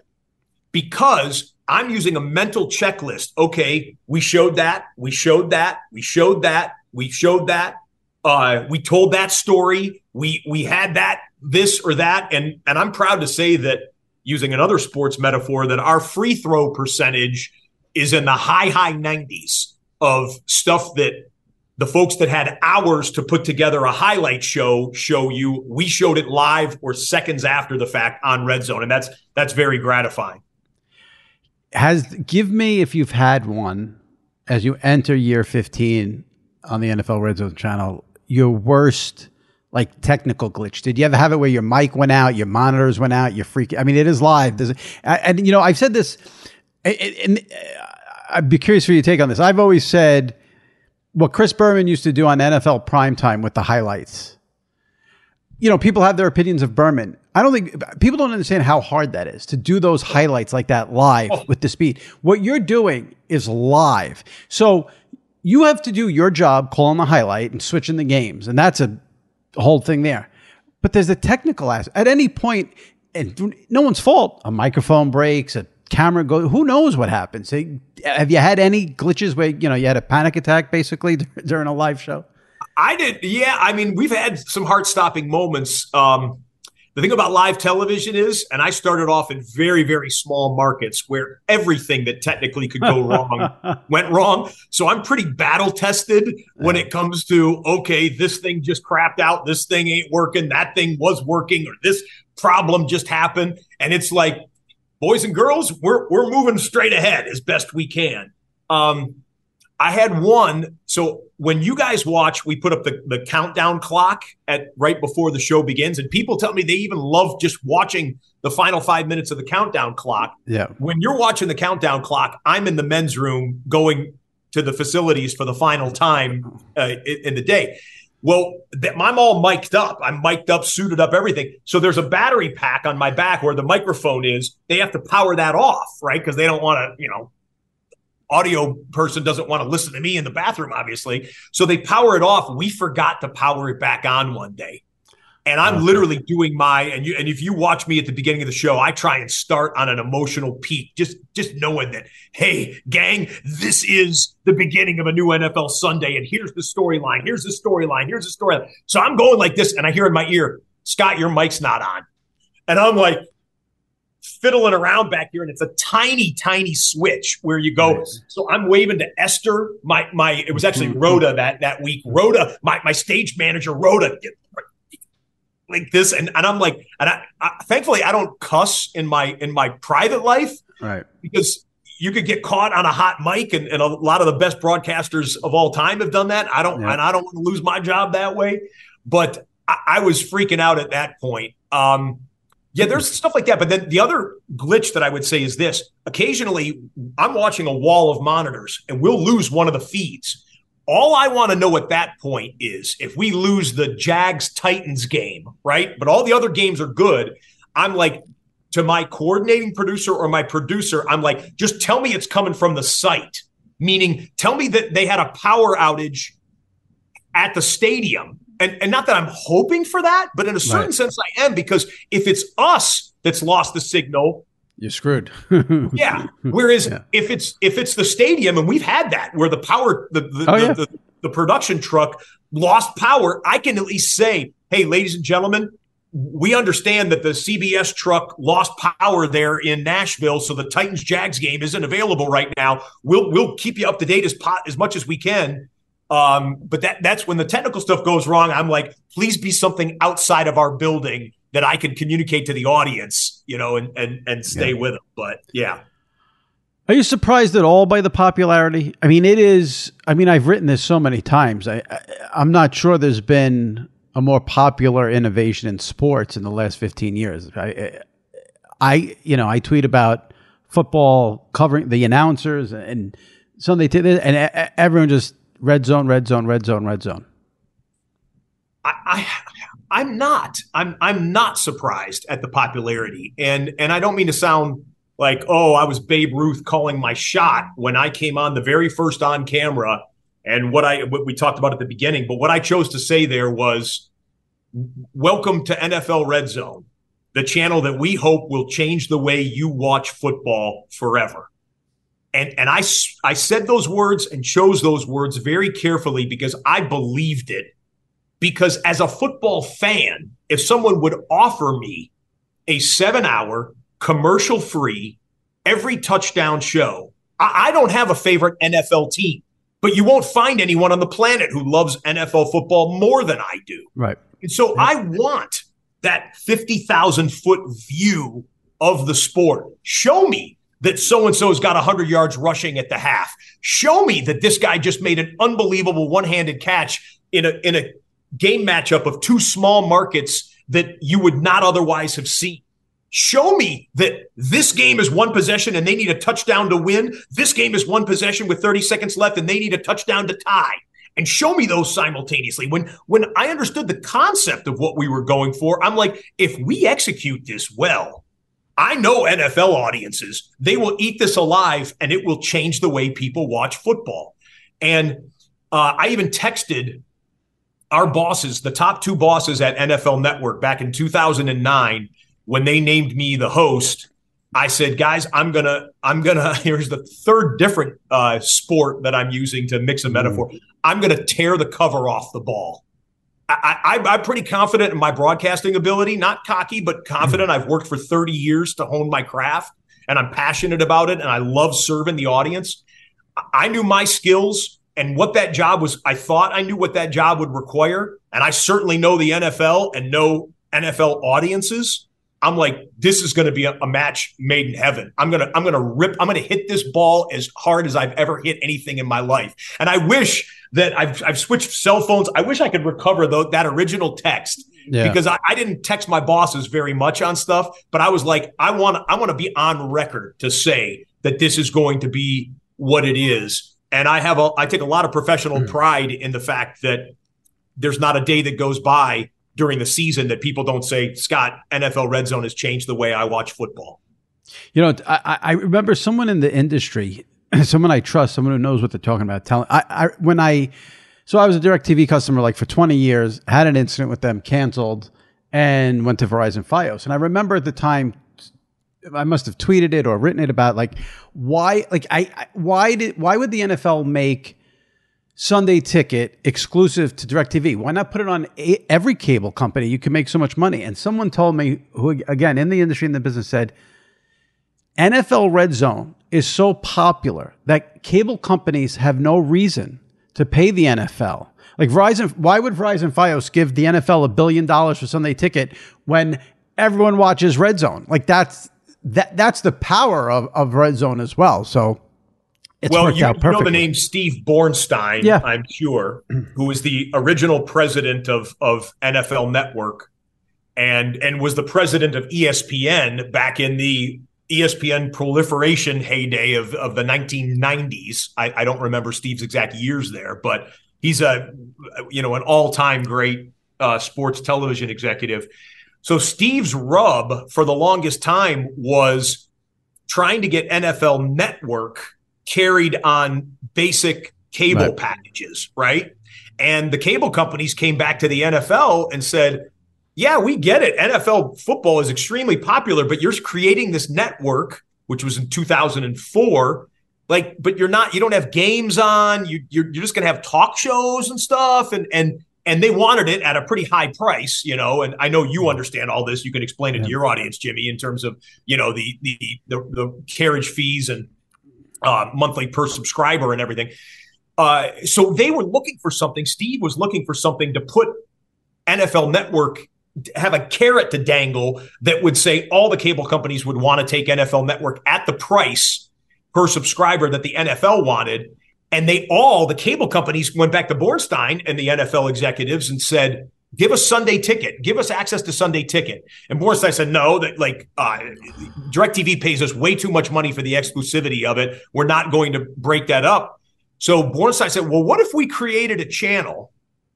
Because I'm using a mental checklist. Okay, we showed that, we showed that, we showed that, we showed that. Uh, we told that story. We we had that, this or that. And, and I'm proud to say that, using another sports metaphor, that our free throw percentage is in the high, high nineties of stuff that the folks that had hours to put together a highlight show show you. We showed it live or seconds after the fact on Red Zone. And that's that's very gratifying. Has give me, if you've had one, as you enter year fifteen on the N F L Red Zone channel, your worst like technical glitch. Did you ever have it where your mic went out, your monitors went out, you're freaking? I mean, it is live. There's, and you know, I've said this, and I'd be curious for your take on this. I've always said what Chris Berman used to do on N F L primetime with the highlights. You know, people have their opinions of Berman. I don't think people don't understand how hard that is to do those highlights like that live oh. with the speed. What you're doing is live. So you have to do your job, calling the highlight and switching the games. And that's a whole thing there. But there's a technical aspect. At any point, and no one's fault, a microphone breaks, a camera goes, who knows what happens? Have you had any glitches where, you know, you had a panic attack basically during a live show? I did. Yeah. I mean, we've had some heart-stopping moments. Um, the thing about live television is, and I started off in very, very small markets where everything that technically could go wrong went wrong. So I'm pretty battle tested when it comes to, okay, this thing just crapped out. This thing ain't working. That thing was working, or this problem just happened. And it's like, boys and girls, we're, we're moving straight ahead as best we can. Um, I had one. So when you guys watch, we put up the, the countdown clock at right before the show begins. And people tell me they even love just watching the final five minutes of the countdown clock. Yeah. When you're watching the countdown clock, I'm in the men's room going to the facilities for the final time uh, in the day. Well, I'm all mic'd up. I'm mic'd up, suited up, everything. So there's a battery pack on my back where the microphone is. They have to power that off, right? Because they don't want to, you know, audio person doesn't want to listen to me in the bathroom, obviously. So they power it off. We forgot to power it back on one day. And I'm okay. literally doing my, and you, and if you watch me at the beginning of the show, I try and start on an emotional peak, just, just knowing that, hey, gang, this is the beginning of a new N F L Sunday. And here's the storyline. Here's the storyline. Here's the storyline. So I'm going like this, and I hear in my ear, Scott, your mic's not on. And I'm like, fiddling around back here, and it's a tiny, tiny switch where you go. Nice. So I'm waving to Esther, my my. It was actually Rhoda that that week. Rhoda, my my stage manager, Rhoda, like this, and and I'm like, and I, I thankfully I don't cuss in my in my private life, right? Because you could get caught on a hot mic, and, and a lot of the best broadcasters of all time have done that. I don't, yeah. and I don't want to lose my job that way. But I, I was freaking out at that point. Um, Yeah, there's stuff like that. But then the other glitch that I would say is this. Occasionally, I'm watching a wall of monitors, and we'll lose one of the feeds. All I want to know at that point is if we lose the Jags-Titans game, right? But all the other games are good. I'm like, to my coordinating producer or my producer, I'm like, just tell me it's coming from the site. Meaning, tell me that they had a power outage at the stadium. And, and not that I'm hoping for that, but in a certain right. sense I am, because if it's us that's lost the signal, you're screwed. yeah. Whereas yeah. if it's if it's the stadium, and we've had that where the power, the the, oh, the, yeah. the the production truck lost power, I can at least say, hey, ladies and gentlemen, we understand that the C B S truck lost power there in Nashville, so the Titans Jags game isn't available right now. We'll we'll keep you up to date as po- as much as we can. Um, but that that's when the technical stuff goes wrong. I'm like, please be something outside of our building that I can communicate to the audience, you know, and and and stay yeah. with them. But yeah. Are you surprised at all by the popularity? I mean, it is. I mean, I've written this so many times. I, I I'm not sure there's been a more popular innovation in sports in the last fifteen years. I, I you know, I tweet about football covering the announcers and Sunday, t- and everyone just. Red zone, red zone, red zone, red zone. I, I, I'm not. I'm I'm not surprised at the popularity, and and I don't mean to sound like, oh, I was Babe Ruth calling my shot when I came on the very first on camera, and what I what we talked about at the beginning. But what I chose to say there was, welcome to N F L Red Zone, the channel that we hope will change the way you watch football forever. And and I, I said those words and chose those words very carefully because I believed it. Because as a football fan, if someone would offer me a seven-hour, commercial-free, every touchdown show, I, I don't have a favorite N F L team, but you won't find anyone on the planet who loves N F L football more than I do. Right. And so I want that fifty thousand foot view of the sport. Show me that so-and-so's got one hundred yards rushing at the half. Show me that this guy just made an unbelievable one-handed catch in a in a game matchup of two small markets that you would not otherwise have seen. Show me that this game is one possession and they need a touchdown to win. This game is one possession with thirty seconds left and they need a touchdown to tie. And show me those simultaneously. When, when I understood the concept of what we were going for, I'm like, if we execute this well, I know N F L audiences, they will eat this alive and it will change the way people watch football. And uh, I even texted our bosses, the top two bosses at N F L Network back in two thousand nine, when they named me the host, I said, guys, I'm going to, I'm going to, here's the third different uh, sport that I'm using to mix a metaphor. Mm. I'm going to tear the cover off the ball. I, I, I'm pretty confident in my broadcasting ability, not cocky, but confident. Mm. I've worked for thirty years to hone my craft, and I'm passionate about it, and I love serving the audience. I knew my skills and what that job was. I thought I knew what that job would require, and I certainly know the N F L and know N F L audiences. I'm like, this is going to be a, a match made in heaven. I'm going to, I'm going to rip, I'm going to hit this ball as hard as I've ever hit anything in my life. And I wish that I've, I've switched cell phones. I wish I could recover though, that original text yeah. because I, I didn't text my bosses very much on stuff, but I was like, I want to, I want to be on record to say that this is going to be what it is. And I have a, I take a lot of professional mm. pride in the fact that there's not a day that goes by during the season that people don't say, Scott, N F L Red Zone has changed the way I watch football. You know, I, I remember someone in the industry, someone I trust, someone who knows what they're talking about, telling I, I when I, so I was a DirecTV customer like for twenty years, had an incident with them, canceled, and went to Verizon Fios. And I remember at the time, I must have tweeted it or written it about like why, like I, I why did why would the N F L make Sunday Ticket exclusive to DirecTV? Why not put it on a, every cable company? You can make so much money. And someone told me, who again in the industry, in the business, said N F L Red Zone is so popular that cable companies have no reason to pay the N F L. Like Verizon, why would Verizon Fios give the N F L a billion dollars for Sunday Ticket when everyone watches Red Zone? Like that's that that's the power of, of Red Zone as well. So it's well, worked you, out you know perfectly. the name Steve Bornstein, yeah. I'm sure, who is the original president of, of N F L Network and and was the president of E S P N back in the E S P N proliferation heyday of, of the nineteen nineties. I, I don't remember Steve's exact years there, but he's a you know an all-time great uh, sports television executive. So Steve's rub for the longest time was trying to get N F L Network carried on basic cable right. packages, right? And the cable companies came back to the N F L and said, yeah, we get it. N F L football is extremely popular, but you're creating this network, which was in two thousand four. Like, but you're not, you don't have games on, you, you're, you're just going to have talk shows and stuff. And, and, and they wanted it at a pretty high price, you know, and I know you understand all this. You can explain it yeah. to your audience, Jimmy, in terms of, you know, the, the, the, the carriage fees and uh, monthly per subscriber and everything. Uh, so they were looking for something. Steve was looking for something to put N F L Network, have a carrot to dangle that would say all the cable companies would want to take N F L Network at the price per subscriber that the N F L wanted. And they all, the cable companies went back to Bornstein and the N F L executives and said, give us Sunday Ticket, give us access to Sunday Ticket. And Bornstein said, no, that like uh, DirecTV pays us way too much money for the exclusivity of it. We're not going to break that up. So Bornstein said, well, what if we created a channel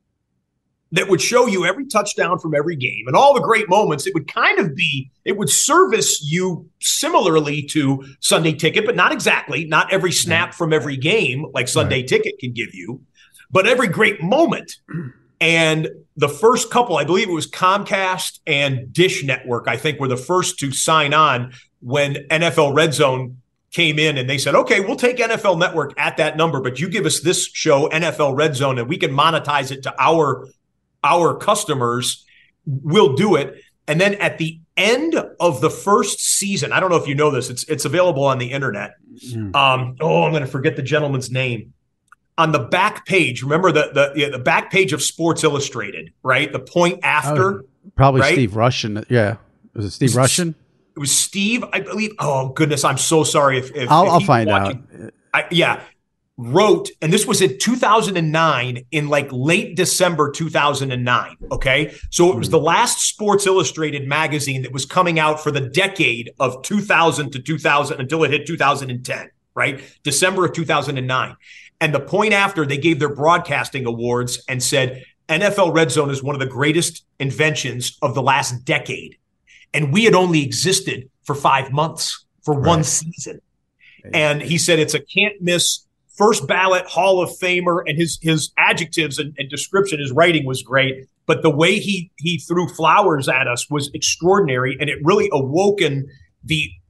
that would show you every touchdown from every game and all the great moments? It would kind of be, it would service you similarly to Sunday Ticket, but not exactly, not every snap from every game like Sunday right. Ticket can give you, but every great moment. And the first couple, I believe it was Comcast and Dish Network, I think were the first to sign on when N F L Red Zone came in and they said, okay, we'll take N F L Network at that number, but you give us this show, N F L Red Zone, and we can monetize it to our our customers. Will do it. And then at the end of the first season, I don't know if you know this, it's it's available on the internet. Mm. Um, oh, I'm going to forget the gentleman's name. On the back page, remember the the, yeah, the back page of Sports Illustrated, right? The point after. Oh, probably right? Steve Russian. Yeah. Was it Steve Russian? It was Steve, I believe. Oh, goodness. I'm so sorry. If, if, I'll, if I'll find watching. out. I, yeah. Wrote, and this was in two thousand nine, in like late December two thousand nine. Okay. So it was the last Sports Illustrated magazine that was coming out for the decade of two thousand to two thousand until it hit two thousand ten, right? December of two thousand nine. And the point after, they gave their broadcasting awards and said, N F L Red Zone is one of the greatest inventions of the last decade. And we had only existed for five months for right. one season. And he said, it's a can't miss first ballot Hall of Famer, and his his adjectives and, and description, his writing was great. But the way he he threw flowers at us was extraordinary, and it really awoken the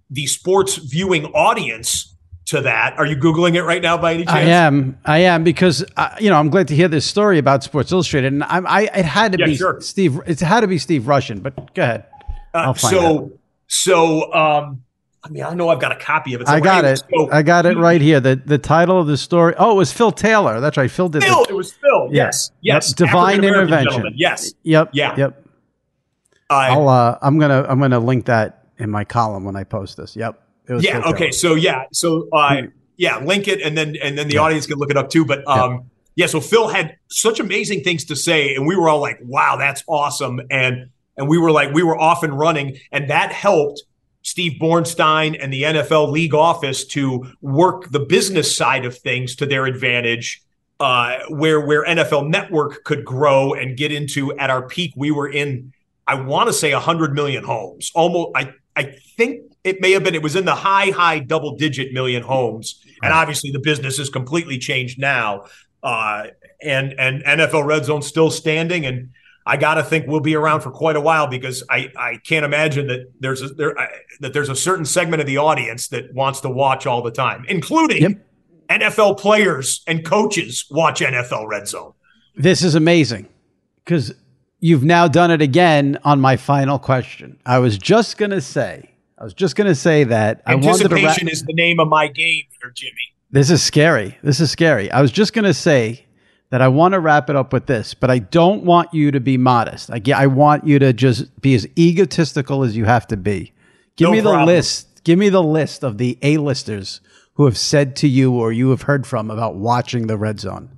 the sports viewing audience to that. Are you Googling it right now by any chance? I am. I am because, uh, you know, I'm glad to hear this story about Sports Illustrated. And I, I it had to yeah, be sure. Steve. It had to be Steve Russian, but go ahead. I'll Uh, find so, out. so, um, I mean, I know I've got a copy of it. I got anyway, it. So, I got it right here. The the title of the story. Oh, it was Phil Taylor. That's right. Phil did Phil, it. it was Phil. Yes. Yes. Yep. Divine African-American intervention. gentleman. Yes. Yep. Yeah. Yep. Uh, I'll. Uh, I'm gonna. I'm gonna link that in my column when I post this. Yep. It was yeah. Phil Okay. Taylor. So yeah. So uh, yeah, link it, and then and then the yeah. audience can look it up too. But um, yeah. yeah. So Phil had such amazing things to say, and we were all like, "Wow, that's awesome!" And and we were like, we were off and running, and that helped Steve Bornstein and the N F L league office to work the business side of things to their advantage, uh, where where N F L Network could grow and get into. At our peak, we were in, I want to say, one hundred million homes. Almost, I I think it may have been, it was in the high, high double digit million homes. And obviously the business has completely changed now. Uh, and and N F L Red Zone's still standing. And I got to think we'll be around for quite a while, because I, I can't imagine that there's a, there, I, that there's a certain segment of the audience that wants to watch all the time, including yep. N F L players and coaches watch N F L Red Zone. This is amazing, because you've now done it again on my final question. I was just going to say, I was just going to say that anticipation I wanted to ra- is the name of my game here, Jimmy. This is scary. This is scary. I was just going to say that I want to wrap it up with this, but I don't want you to be modest. I, I want you to just be as egotistical as you have to be. Give no me the problem. list. Give me the list of the A-listers who have said to you or you have heard from about watching the Red Zone.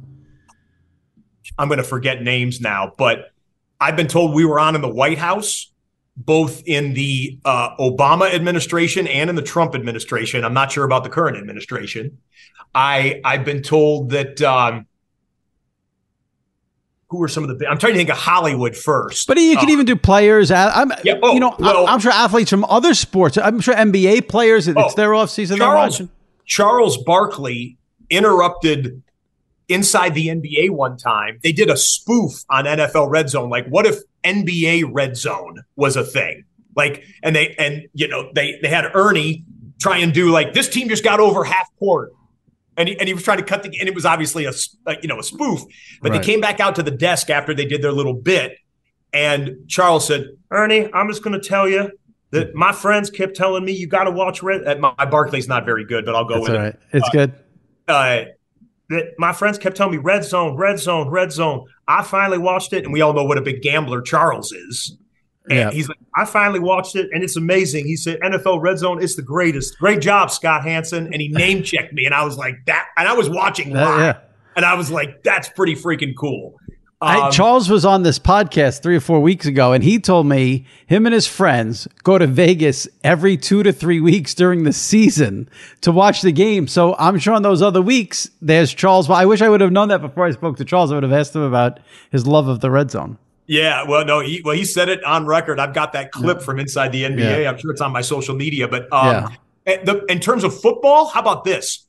I'm going to forget names now, but I've been told we were on in the White House, both in the uh, Obama administration and in the Trump administration. I'm not sure about the current administration. I, I've been told that um, who are some of the, I'm trying to think of Hollywood first. But you can uh, even do players. I'm, yeah, oh, you know, well, I'm, I'm sure athletes from other sports. I'm sure N B A players, it's oh, their offseason. Charles, Charles Barkley interrupted inside the N B A one time. They did a spoof on N F L Red Zone. Like, what if N B A Red Zone was a thing? Like, and they, and you know, they, they had Ernie try and do like, this team just got over half court. And he, and he was trying to cut the, and it was obviously a, a you know, a spoof, but right. They came back out to the desk after they did their little bit. And Charles said, Ernie, I'm just going to tell you that my friends kept telling me, you got to watch Red. Uh, my, my Barkley's not very good, but I'll go That's with all it. Right. It's uh, good. Uh, that my friends kept telling me Red Zone, Red Zone, Red Zone. I finally watched it, and we all know what a big gambler Charles is. And yeah. he's like, I finally watched it, and it's amazing. He said, N F L Red Zone is the greatest. Great job, Scott Hanson. And he name checked me, and I was like, that. And I was watching live, uh, yeah. and I was like, that's pretty freaking cool. Um, I, Charles was on this podcast three or four weeks ago, and he told me him and his friends go to Vegas every two to three weeks during the season to watch the game. So I'm sure on those other weeks, there's Charles. Well, I wish I would have known that before I spoke to Charles. I would have asked him about his love of the Red Zone. Yeah, well, no, he well he said it on record. I've got that clip yeah. from inside the N B A. Yeah. I'm sure it's on my social media. But um, yeah. the, in terms of football, how about this?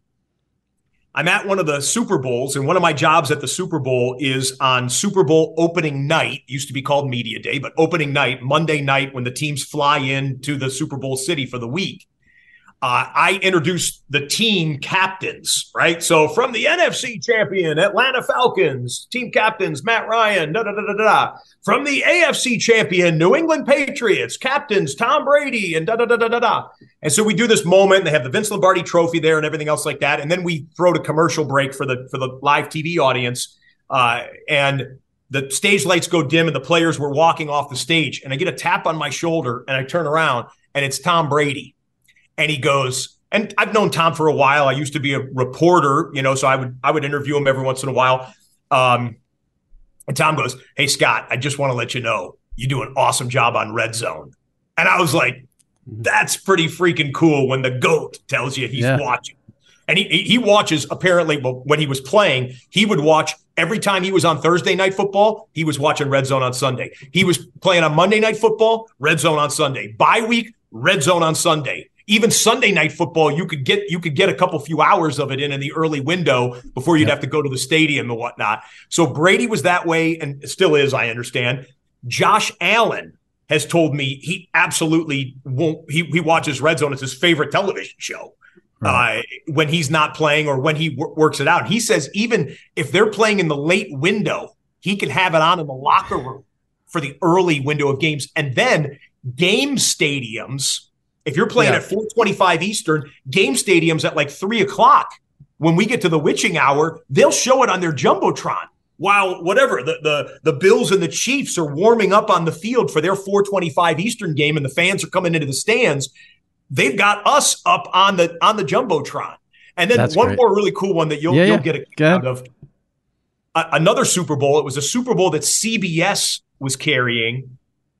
I'm at one of the Super Bowls, and one of my jobs at the Super Bowl is on Super Bowl opening night. It used to be called Media Day, but opening night, Monday night, when the teams fly in to the Super Bowl city for the week. Uh, I introduced the team captains, right? So from the N F C champion Atlanta Falcons, team captains Matt Ryan, da da da da da. From the A F C champion New England Patriots, captains Tom Brady, and da da da da da da. And so we do this moment. And they have the Vince Lombardi Trophy there and everything else like that. And then we throw to commercial break for the for the live T V audience. Uh, and the stage lights go dim, and the players were walking off the stage. And I get a tap on my shoulder, and I turn around, and it's Tom Brady. And he goes, and I've known Tom for a while. I used to be a reporter, you know, so I would I would interview him every once in a while. Um, and Tom goes, hey, Scott, I just want to let you know you do an awesome job on Red Zone. And I was like, that's pretty freaking cool when the GOAT tells you he's yeah. watching. And he he watches, apparently, well, when he was playing, he would watch every time he was on Thursday Night Football, he was watching Red Zone on Sunday. He was playing on Monday Night Football, Red Zone on Sunday. Bye week, Red Zone on Sunday. Even Sunday Night Football, you could get you could get a couple few hours of it in in the early window before you'd yeah. have to go to the stadium and whatnot. So Brady was that way, and still is, I understand. Josh Allen has told me he absolutely won't. He, he watches Red Zone as his favorite television show right. uh, when he's not playing or when he w- works it out. He says even if they're playing in the late window, he can have it on in the locker room for the early window of games. And then game stadiums, if you're playing yeah. at four twenty-five Eastern, game stadiums at like three o'clock, when we get to the witching hour, they'll show it on their Jumbotron. While whatever, the, the, the Bills and the Chiefs are warming up on the field for their four twenty-five Eastern game and the fans are coming into the stands, they've got us up on the on the Jumbotron. And then That's one great. more really cool one that you'll, yeah, you'll yeah. get a kick out of. Uh, another Super Bowl. It was a Super Bowl that C B S was carrying.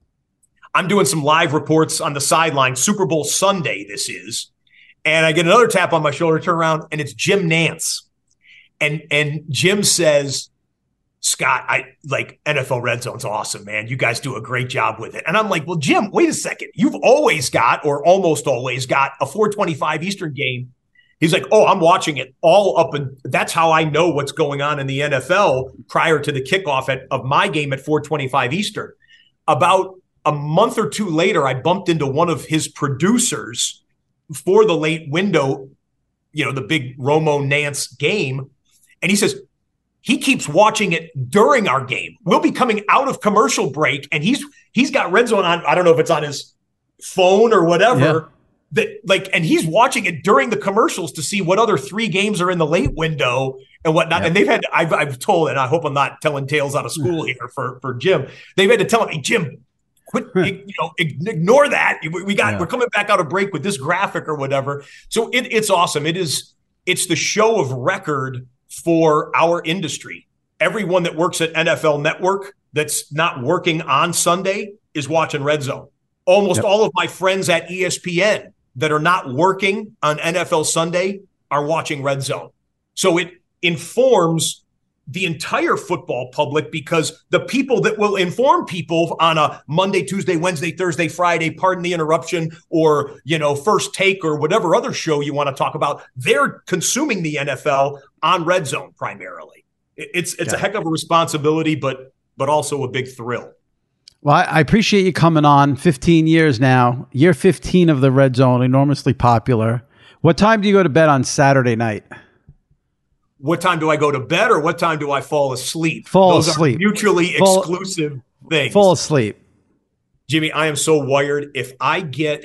I'm doing some live reports on the sideline. Super Bowl Sunday, this is. And I get another tap on my shoulder, turn around, and it's Jim Nantz. And and Jim says, Scott, I like N F L Red Zone's awesome, man. You guys do a great job with it. And I'm like, well, Jim, wait a second. You've always got, or almost always got, a four twenty-five Eastern game. He's like, oh, I'm watching it all up, and that's how I know what's going on in the N F L prior to the kickoff at, of my game at four twenty-five Eastern. About a month or two later, I bumped into one of his producers for the late window, you know, the big Romo Nantz game. And he says, he keeps watching it during our game. We'll be coming out of commercial break, and he's he's got Red Zone on. I don't know if it's on his phone or whatever. Yeah. That like, and he's watching it during the commercials to see what other three games are in the late window and whatnot. Yeah. And they've had, I've, I've told, and I hope I'm not telling tales out of school here for, for Jim. They've had to tell him, hey, Jim, quit, you know, ignore that. We got, yeah. we're coming back out of break with this graphic or whatever. So it, it's awesome. It is, it's the show of record for our industry. Everyone that works at N F L Network that's not working on Sunday is watching Red Zone. Almost yep. all of my friends at E S P N that are not working on N F L Sunday are watching Red Zone. So it informs the entire football public, because the people that will inform people on a Monday, Tuesday, Wednesday, Thursday, Friday, pardon the interruption, or, you know, First Take or whatever other show you want to talk about, they're consuming the N F L on Red Zone primarily. It's it's yeah. a heck of a responsibility, but but also a big thrill. Well, I appreciate you coming on. fifteen years now. Year fifteen of the Red Zone, enormously popular. What time do you go to bed on Saturday night? What time do I go to bed, or what time do I fall asleep? Fall Those asleep. Are mutually fall, exclusive things. Fall asleep. Jimmy, I am so wired. If I get,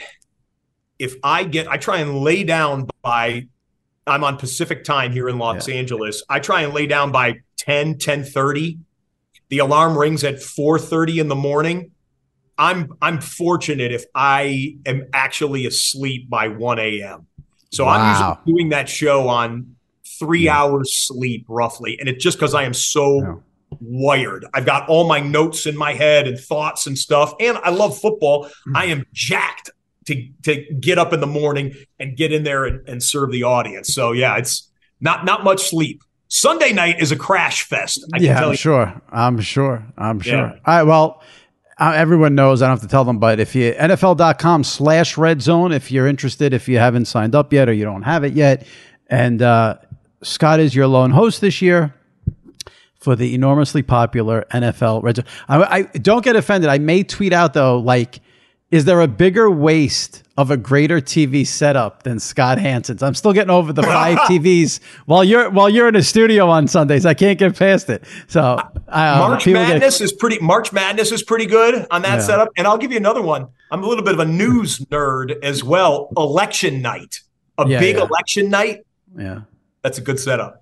if I get, I try and lay down by, I'm on Pacific time here in Los yeah. Angeles. I try and lay down by ten, ten thirty. The alarm rings at four thirty in the morning. I'm I'm fortunate if I am actually asleep by one a.m. So wow. I'm usually doing that show on three yeah. hours sleep roughly. And it's just because I am so yeah. wired. I've got all my notes in my head and thoughts and stuff. And I love football. Mm-hmm. I am jacked to to get up in the morning and get in there and, and serve the audience. So yeah, it's not not much sleep. Sunday night is a crash fest. I yeah, can tell I'm you. sure. I'm sure. I'm sure. Yeah. All right. Well, uh, everyone knows. I don't have to tell them. But if you N F L dot com slash red zone, if you're interested, if you haven't signed up yet or you don't have it yet, and uh, Scott is your lone host this year for the enormously popular N F L Red Zone. I, I don't get offended. I may tweet out though, like, is there a bigger waste of a greater T V setup than Scott Hanson's? I'm still getting over the five T Vs while you're while you're in a studio on Sundays. I can't get past it. So uh, March Madness get, is pretty. March Madness is pretty good on that yeah. setup. And I'll give you another one. I'm a little bit of a news nerd as well. Election night, a yeah, big yeah. election night. Yeah, that's a good setup.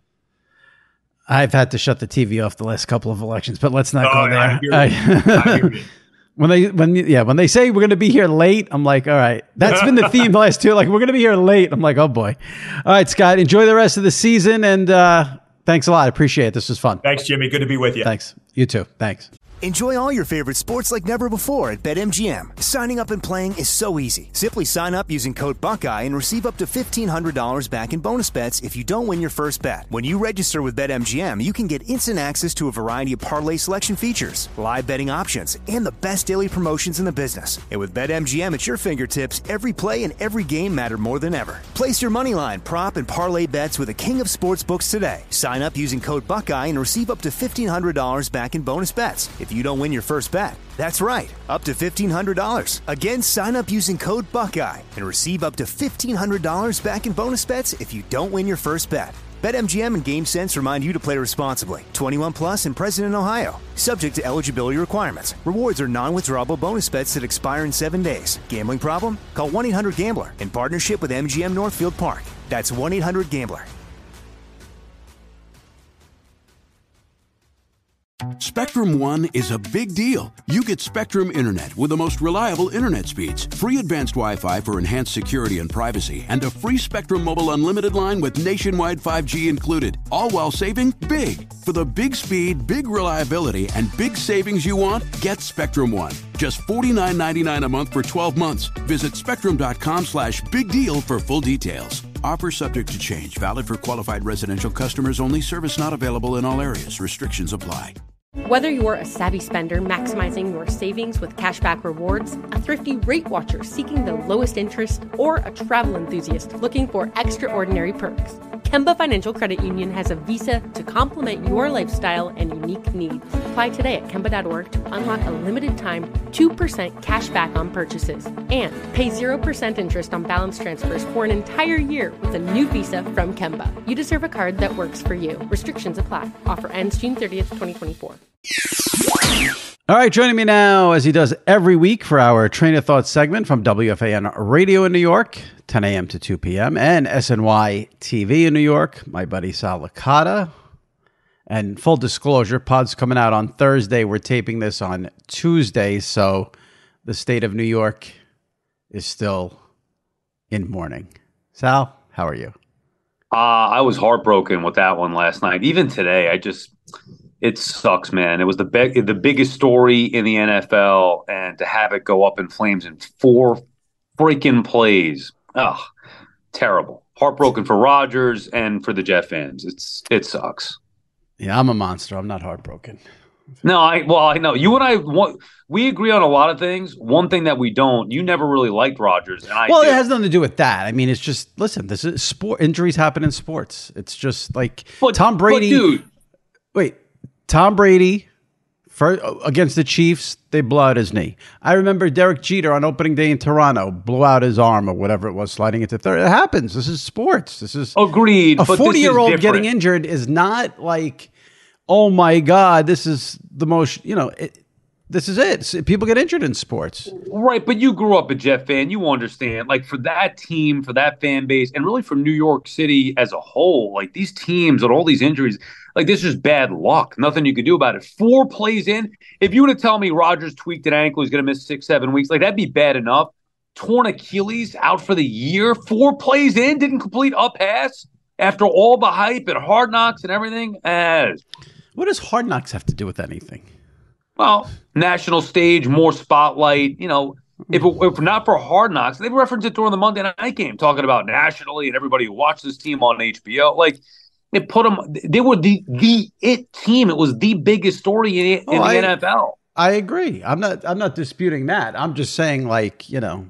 I've had to shut the T V off the last couple of elections, but let's not oh, go there. I hear I, I hear you. When they, when yeah, when they say we're going to be here late, I'm like, all right. That's been the theme the last two. Like, we're going to be here late. I'm like, oh boy. All right, Scott, enjoy the rest of the season, and uh, thanks a lot. I appreciate it. This was fun. Thanks, Jimmy. Good to be with you. Thanks. You too. Thanks. Enjoy all your favorite sports like never before at BetMGM. Signing up and playing is so easy. Simply sign up using code Buckeye and receive up to fifteen hundred dollars back in bonus bets if you don't win your first bet. When you register with BetMGM, you can get instant access to a variety of parlay selection features, live betting options, and the best daily promotions in the business. And with BetMGM at your fingertips, every play and every game matter more than ever. Place your moneyline, prop, and parlay bets with the king of sportsbooks today. Sign up using code Buckeye and receive up to fifteen hundred dollars back in bonus bets. If you don't win your first bet. That's right, up to fifteen hundred dollars. Again, sign up using code Buckeye and receive up to fifteen hundred dollars back in bonus bets if you don't win your first bet. BetMGM and GameSense remind you to play responsibly. twenty-one plus and present in Ohio. Subject to eligibility requirements. Rewards are non-withdrawable bonus bets that expire in seven days. Gambling problem? Call one eight hundred gambler in partnership with M G M Northfield Park. That's one eight hundred gambler. Spectrum One is a big deal. You get Spectrum Internet with the most reliable internet speeds, free advanced Wi-Fi for enhanced security and privacy, and a free Spectrum Mobile unlimited line with nationwide five G included, all while saving big. For the big speed, big reliability, and big savings you want, get Spectrum One. Just forty-nine ninety-nine a month for twelve months. Visit spectrum.com slash big deal for full details. Offer subject to change. Valid for qualified residential customers only. Service not available in all areas. Restrictions apply. Whether you're a savvy spender maximizing your savings with cashback rewards, a thrifty rate watcher seeking the lowest interest, or a travel enthusiast looking for extraordinary perks, Kemba Financial Credit Union has a visa to complement your lifestyle and unique needs. Apply today at Kemba dot org to unlock a limited time two percent cash back on purchases and pay zero percent interest on balance transfers for an entire year with a new visa from Kemba. You deserve a card that works for you. Restrictions apply. Offer ends June thirtieth, twenty twenty-four. All right, joining me now, as he does every week for our Train of Thought segment from W F A N Radio in New York, ten a.m. to two p.m., and S N Y T V in New York, my buddy Sal Licata. And full disclosure, pod's coming out on Thursday. We're taping this on Tuesday, so the state of New York is still in mourning. Sal, how are you? Uh, I was heartbroken with that one last night. Even today, I just... It sucks, man. It was the big, the biggest story in the N F L, and to have it go up in flames in four freaking plays. Ugh, terrible. Heartbroken for Rodgers and for the Jet fans. It's It sucks. Yeah, I'm a monster. I'm not heartbroken. No, I well, I know. You and I, we agree on a lot of things. One thing that we don't, you never really liked Rodgers. And I well, did. It has nothing to do with that. I mean, it's just, listen, this is sport. Injuries happen in sports. It's just like but, Tom Brady. But dude. Wait. Tom Brady, for, against the Chiefs, they blew out his knee. I remember Derek Jeter on opening day in Toronto blew out his arm or whatever it was, sliding into third. It happens. This is sports. This is agreed. A forty-year-old getting injured is not like, oh my God, this is the most. You know, it, this is it. People get injured in sports, right? But you grew up a Jet fan. You understand. Like for that team, for that fan base, and really for New York City as a whole, like these teams and all these injuries. Like, this is bad luck. Nothing you could do about it. Four plays in. If you were to tell me Rodgers tweaked an ankle, he's going to miss six, seven weeks, like, that'd be bad enough. Torn Achilles, out for the year. Four plays in, didn't complete a pass after all the hype and Hard Knocks and everything. Eh. What does Hard Knocks have to do with anything? Well, national stage, more spotlight. You know, if, it, if not for Hard Knocks, they referenced it during the Monday night game, talking about nationally and everybody who watched this team on H B O. Like, It put them. They were the the it team. It was the biggest story in, in oh, the I, N F L. I agree. I'm not. I'm not disputing that. I'm just saying, like, you know,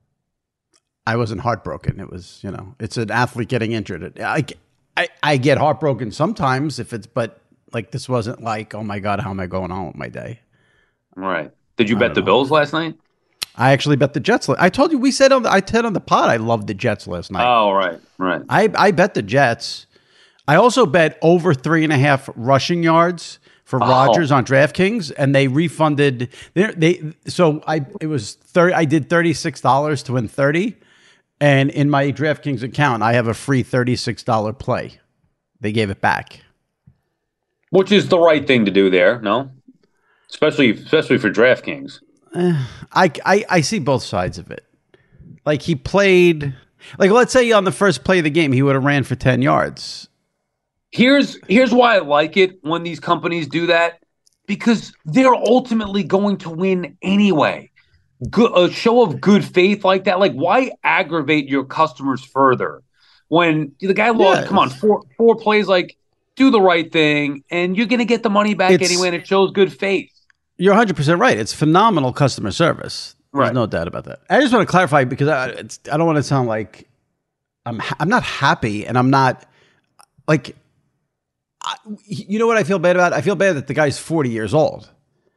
I wasn't heartbroken. It was, you know, it's an athlete getting injured. I, I, I get heartbroken sometimes if it's, but like this wasn't like, oh my God, how am I going on with my day? Right. Did you I bet the know. Bills last night? I actually bet the Jets. I told you we said on the I said on the pod I loved the Jets last night. Oh right, right. I I bet the Jets. I also bet over three and a half rushing yards for oh. Rodgers on DraftKings, and they refunded. They, they so I it was thirty. I did thirty six dollars to win thirty, and in my DraftKings account, I have a free thirty six dollar play. They gave it back, which is the right thing to do there. No, especially especially for DraftKings. Uh, I, I I see both sides of it. Like he played. Like let's say on the first play of the game, he would have ran for ten yards. Here's here's why I like it when these companies do that, because they're ultimately going to win anyway. Good, a show of good faith like that, like why aggravate your customers further when the guy lost? Yeah. Come on, four four plays, like do the right thing, and you're going to get the money back it's, anyway, and it shows good faith. You're one hundred percent right. It's phenomenal customer service. There's right. no doubt about that. I just want to clarify because I, it's, I don't want to sound like I'm I'm not happy, and I'm not like. I, you know what I feel bad about? I feel bad that the guy's forty years old.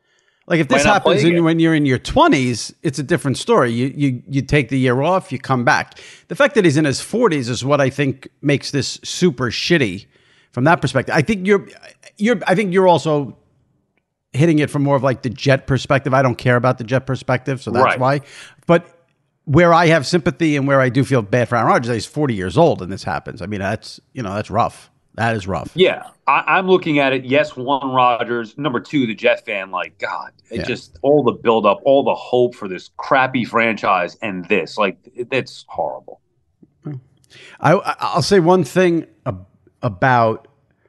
Like if this happens in, when you're in your twenties, it's a different story. You you you take the year off, you come back. The fact that he's in his forties is what I think makes this super shitty from that perspective. I think you're you're I think you're also hitting it from more of like the Jet perspective. I don't care about the Jet perspective, so that's right. why. But where I have sympathy and where I do feel bad for Aaron Rodgers, he's forty years old and this happens. I mean, that's you know that's rough. That is rough. Yeah, I, I'm looking at it. Yes, one, Rodgers. Number two, the Jet fan. Like, God, it yeah. just all the buildup, all the hope for this crappy franchise, and this, like, it, it's horrible. I, I'll say one thing ab- about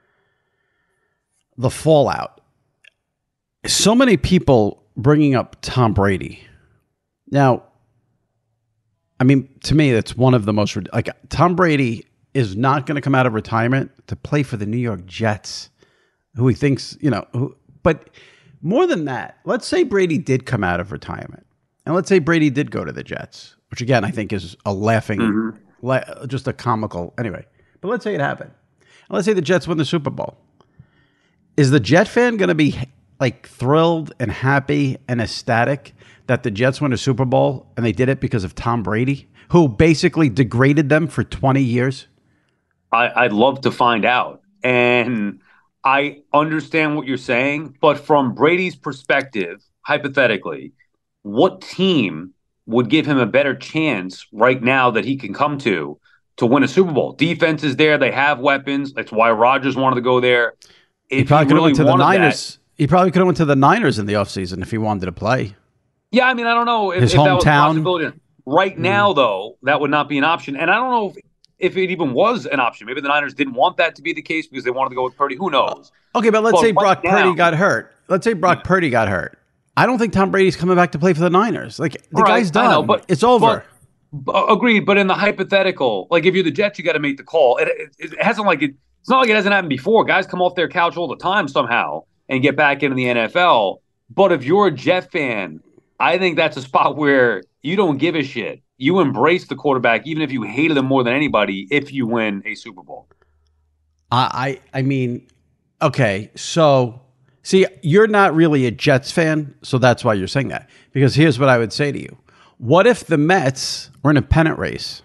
the fallout. So many people bringing up Tom Brady. Now, I mean, to me, that's one of the most like Tom Brady is not going to come out of retirement to play for the New York Jets, who he thinks, you know, who, but more than that, let's say Brady did come out of retirement and let's say Brady did go to the Jets, which again, I think is a laughing, mm-hmm. la- just a comical, anyway, but let's say it happened. And let's say the Jets win the Super Bowl. Is the Jet fan going to be like thrilled and happy and ecstatic that the Jets won a Super Bowl and they did it because of Tom Brady, who basically degraded them for twenty years? I, I'd love to find out. And I understand what you're saying, but from Brady's perspective, hypothetically, what team would give him a better chance right now that he can come to to win a Super Bowl? Defense is there. They have weapons. That's why Rodgers wanted to go there. If he probably he could really have went to the Niners. That, he probably could have went to the Niners in the offseason if he wanted to play. Yeah, I mean, I don't know if, His if hometown. that was a possibility. Right now, though, that would not be an option. And I don't know if If it even was an option. Maybe the Niners didn't want that to be the case because they wanted to go with Purdy. Who knows? Okay, but let's but say right Brock now, Purdy got hurt. Let's say Brock yeah. Purdy got hurt. I don't think Tom Brady's coming back to play for the Niners. Like, the right, guy's done. I know, but, it's over. But, uh, agreed, but in the hypothetical, like if you're the Jets, you got to make the call. It, it, it hasn't like it, it's not like it hasn't happened before. Guys come off their couch all the time somehow and get back into the N F L. But if you're a Jet fan, I think that's a spot where you don't give a shit. You embrace the quarterback, even if you hated him more than anybody, if you win a Super Bowl. I, I, I mean, okay, so see, you're not really a Jets fan, so that's why you're saying that. Because here's what I would say to you. What if the Mets were in a pennant race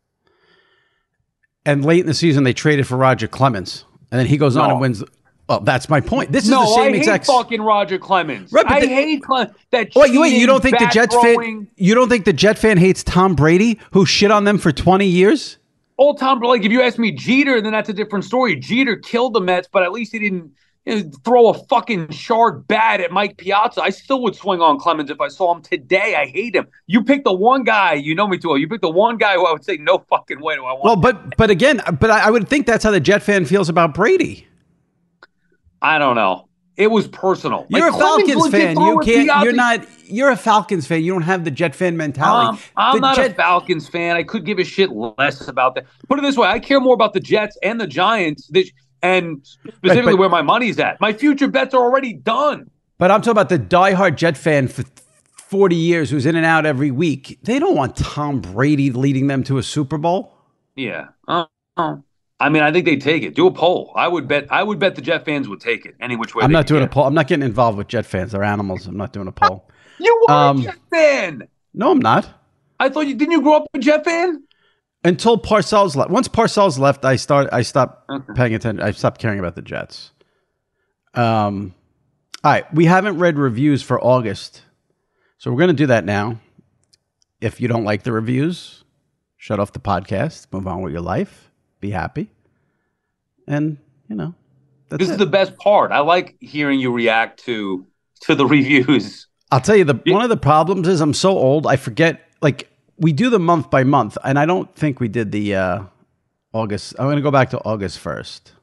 and late in the season they traded for Roger Clemens and then he goes no. on and wins? Well, that's my point. This is no, the same I exact. hate fucking Roger Clemens. Right, I the, hate Clemens. That wait, wait, you don't think the Jets fan? You don't think the Jet fan hates Tom Brady, who shit on them for twenty years? Old Tom Brady. Like if you ask me Jeter, then that's a different story. Jeter killed the Mets, but at least he didn't you know, throw a fucking shard bat at Mike Piazza. I still would swing on Clemens if I saw him today. I hate him. You pick the one guy, you know me too well. You pick the one guy who I would say no fucking way do I want. Well, but but again, but I, I would think that's how the Jet fan feels about Brady. I don't know. It was personal. You're like, a Falcons fan. You can't. Piazza. You're not. You're a Falcons fan. You don't have the Jet fan mentality. Um, I'm the not Jet- a Falcons fan. I could give a shit less about that. Put it this way: I care more about the Jets and the Giants, and specifically right, but, where my money's at. My future bets are already done. But I'm talking about the diehard Jet fan for forty years, who's in and out every week. They don't want Tom Brady leading them to a Super Bowl. Yeah. Uh, uh. I mean, I think they take it. Do a poll. I would bet. I would bet the Jet fans would take it any which way. I'm not doing get. a poll. I'm not getting involved with Jet fans. They're animals. I'm not doing a poll. You were um, a Jet fan. No, I'm not. I thought you didn't. You grow up a Jet fan until Parcells left. Once Parcells left, I start. I stopped okay. paying attention. I stopped caring about the Jets. Um. All right, we haven't read reviews for August, so we're going to do that now. If you don't like the reviews, shut off the podcast. Move on with your life. Be happy. And, you know, that's this it. is the best part. I like hearing you react to to the reviews. I'll tell you, the yeah. one of the problems is I'm so old, I forget, like, we do the month by month, and I don't think we did the uh, August. I'm going to go back to August first.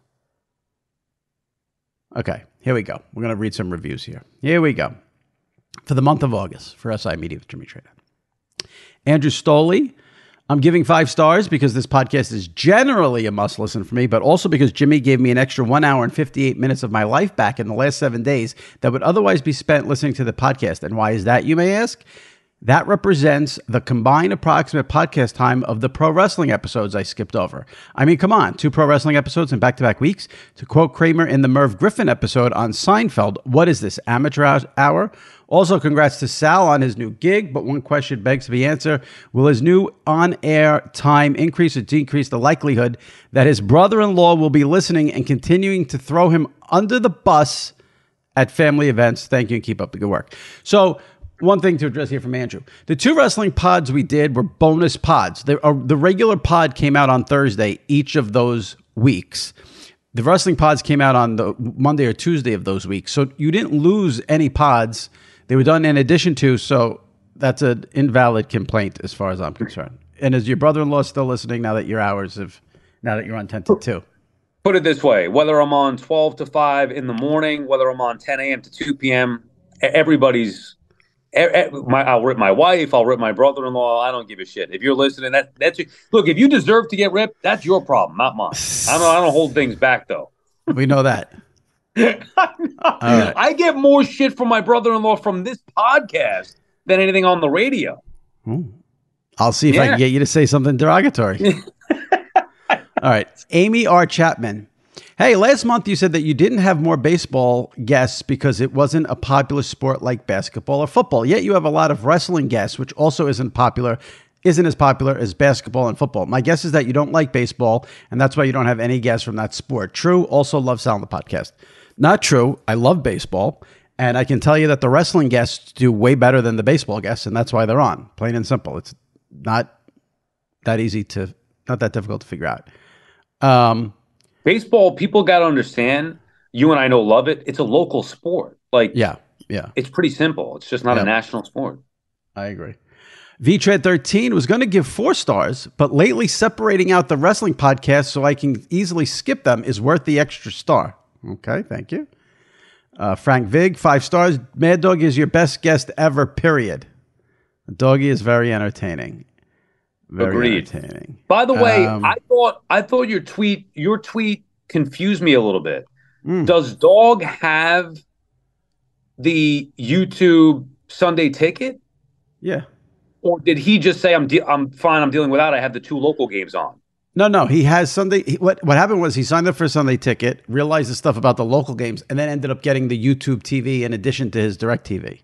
Okay, here we go. We're going to read some reviews here. Here we go. For the month of August, for S I Media with Jimmy Trainer. Andrew Stoley. I'm giving five stars because this podcast is generally a must listen for me, but also because Jimmy gave me an extra one hour and fifty-eight minutes of my life back in the last seven days that would otherwise be spent listening to the podcast. And why is that, you may ask? That represents the combined approximate podcast time of the pro wrestling episodes I skipped over. I mean, come on, two pro wrestling episodes in back-to-back weeks? To quote Kramer in the Merv Griffin episode on Seinfeld, what is this, amateur hour? Also, congrats to Sal on his new gig, but one question begs to be answered. Will his new on-air time increase or decrease the likelihood that his brother-in-law will be listening and continuing to throw him under the bus at family events? Thank you and keep up the good work. So, one thing to address here from Andrew. The two wrestling pods we did were bonus pods. The, uh, the regular pod came out on Thursday each of those weeks. The wrestling pods came out on the Monday or Tuesday of those weeks. So you didn't lose any pods. They were done in addition to, so that's an invalid complaint as far as I'm concerned. And is your brother-in-law still listening now that your hours have, now that you're on ten to two? Put it this way, whether I'm on twelve to five in the morning, whether I'm on ten a.m. to two p.m., everybody's My, I'll rip my wife. I'll rip my brother-in-law. I don't give a shit. If you're listening, that that's your, look. If you deserve to get ripped, that's your problem, not mine. I don't. I don't hold things back, though. We know that. I, right. I get more shit from my brother-in-law from this podcast than anything on the radio. Ooh. I'll see if yeah. I can get you to say something derogatory. All right, Amy R. Chapman. Hey, last month you said that you didn't have more baseball guests because it wasn't a popular sport like basketball or football. Yet you have a lot of wrestling guests, which also isn't popular, isn't as popular as basketball and football. My guess is that you don't like baseball, and that's why you don't have any guests from that sport. True. Also love Sal on the podcast. Not true. I love baseball, and I can tell you that the wrestling guests do way better than the baseball guests, and that's why they're on. Plain and simple. It's not that easy to, not that difficult to figure out. Um. Baseball, people got to understand, you and I know love it. It's a local sport. Like, yeah, yeah. It's pretty simple. It's just not yep. a national sport. I agree. V Trade thirteen was going to give four stars, but lately separating out the wrestling podcast so I can easily skip them is worth the extra star. Okay, thank you. Uh, Frank Vig, five stars. Mad Dog is your best guest ever, period. Doggy is very entertaining. Very Agreed. entertaining. By the way, um, I thought I thought your tweet your tweet confused me a little bit. Mm. Does Dog have the YouTube Sunday ticket? Yeah. Or did he just say I'm de- I'm fine, I'm dealing without, I have the two local games on? No, no, he has Sunday. He, what what happened was he signed up for a Sunday ticket, realized the stuff about the local games, and then ended up getting the YouTube T V in addition to his DirecTV.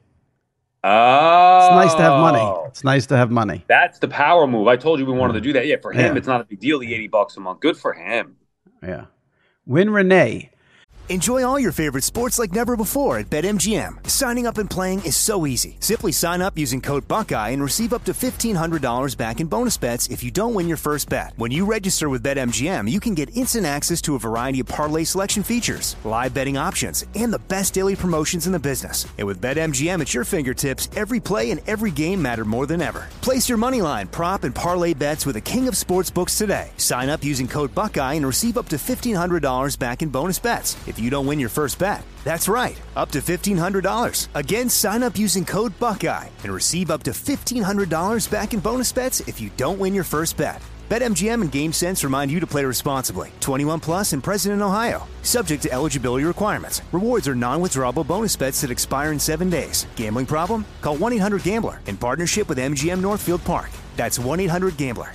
Oh, it's nice to have money. It's nice to have money. That's the power move. I told you we wanted to do that. Yeah, for him, yeah. It's not a big deal. The eighty bucks a month, good for him. Yeah. Win Renee. Enjoy all your favorite sports like never before at BetMGM. Signing up and playing is so easy. Simply sign up using code Buckeye and receive up to fifteen hundred dollars back in bonus bets if you don't win your first bet. When you register with BetMGM, you can get instant access to a variety of parlay selection features, live betting options, and the best daily promotions in the business. And with BetMGM at your fingertips, every play and every game matter more than ever. Place your moneyline, prop, and parlay bets with the king of sportsbooks today. Sign up using code Buckeye and receive up to fifteen hundred dollars back in bonus bets if you don't win your first bet. That's right, up to fifteen hundred dollars. Again, sign up using code Buckeye and receive up to fifteen hundred dollars back in bonus bets if you don't win your first bet. BetMGM and GameSense remind you to play responsibly. twenty-one plus and present in Ohio. Subject to eligibility requirements. Rewards are non-withdrawable bonus bets that expire in seven days. Gambling problem? Call one eight hundred gambler in partnership with M G M Northfield Park. That's one eight hundred gambler.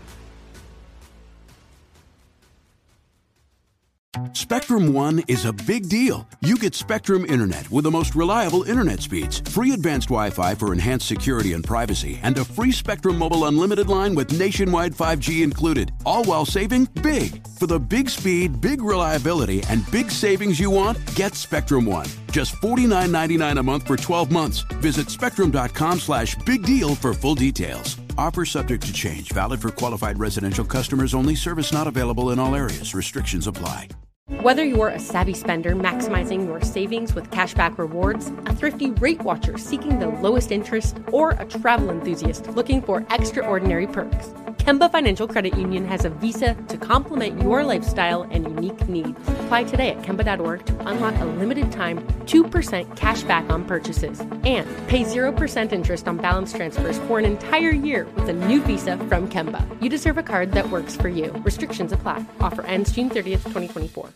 Spectrum One is a big deal. You get Spectrum Internet with the most reliable internet speeds, free advanced Wi-Fi for enhanced security and privacy, and a free Spectrum Mobile unlimited line with nationwide five G included, all while saving big. For the big speed, big reliability, and big savings you want, get Spectrum One. Just forty-nine ninety-nine a month for twelve months. Visit spectrum.com slash big deal for full details. Offer subject to change. Valid for qualified residential customers only. Service not available in all areas. Restrictions apply. Whether you're a savvy spender maximizing your savings with cashback rewards, a thrifty rate watcher seeking the lowest interest, or a travel enthusiast looking for extraordinary perks, Kemba Financial Credit Union has a visa to complement your lifestyle and unique needs. Apply today at Kemba dot org to unlock a limited-time two percent cash back on purchases and pay zero percent interest on balance transfers for an entire year with a new visa from Kemba. You deserve a card that works for you. Restrictions apply. Offer ends June thirtieth, twenty twenty-four.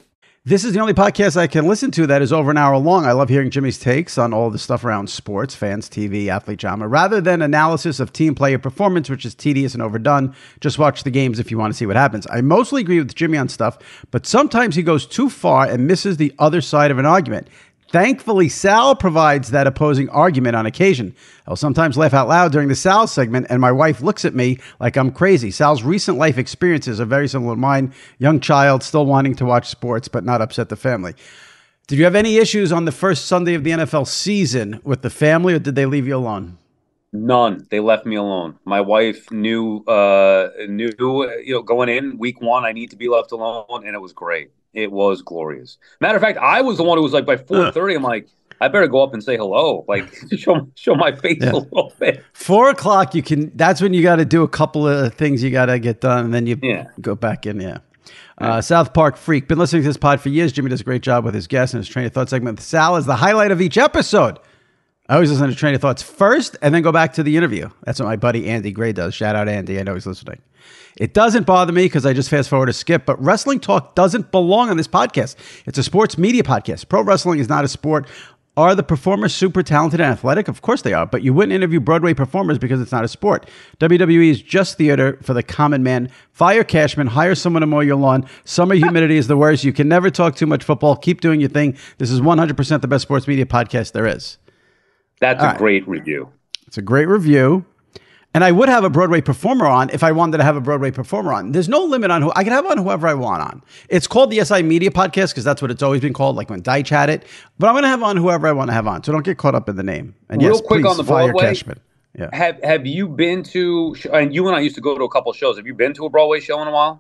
This is the only podcast I can listen to that is over an hour long. I love hearing Jimmy's takes on all the stuff around sports, fans, T V, athlete drama, rather than analysis of team player performance, which is tedious and overdone. Just watch the games if you want to see what happens. I mostly agree with Jimmy on stuff, but sometimes he goes too far and misses the other side of an argument. Thankfully, Sal provides that opposing argument on occasion. I'll sometimes laugh out loud during the Sal segment, and my wife looks at me like I'm crazy. Sal's recent life experiences are very similar to mine. Young child, still wanting to watch sports, but not upset the family. Did you have any issues on the first Sunday of the N F L season with the family, or did they leave you alone? None. They left me alone. My wife knew, uh, knew, you know, going in week one, I need to be left alone, and it was great. It was glorious. Matter of fact, I was the one who was like, by four thirty, I'm like, I better go up and say hello, like show show my face yeah. a little bit. Four o'clock, you can. That's when you got to do a couple of things you got to get done, and then you yeah. go back in. Yeah. Uh, South Park Freak. Been listening to this pod for years. Jimmy does a great job with his guests and his train of thought segment. Sal is the highlight of each episode. I always listen to Train of Thoughts first and then go back to the interview. That's what my buddy Andy Gray does. Shout out Andy. I know he's listening. It doesn't bother me because I just fast forward to skip, but wrestling talk doesn't belong on this podcast. It's a sports media podcast. Pro wrestling is not a sport. Are the performers super talented and athletic? Of course they are, but you wouldn't interview Broadway performers because it's not a sport. W W E is just theater for the common man. Fire Cashman, hire someone to mow your lawn. Summer humidity is the worst. You can never talk too much football. Keep doing your thing. This is one hundred percent the best sports media podcast there is. That's All a right. great review. It's a great review. And I would have a Broadway performer on if I wanted to have a Broadway performer on. There's no limit on who I can have on whoever I want on. It's called the S I Media Podcast because that's what it's always been called, like when Deitch had it. But I'm going to have on whoever I want to have on. So don't get caught up in the name. And Real yes, quick please, on the Fire Broadway. Cashman. Yeah. Have Have you been to? And you and I used to go to a couple of shows. Have you been to a Broadway show in a while?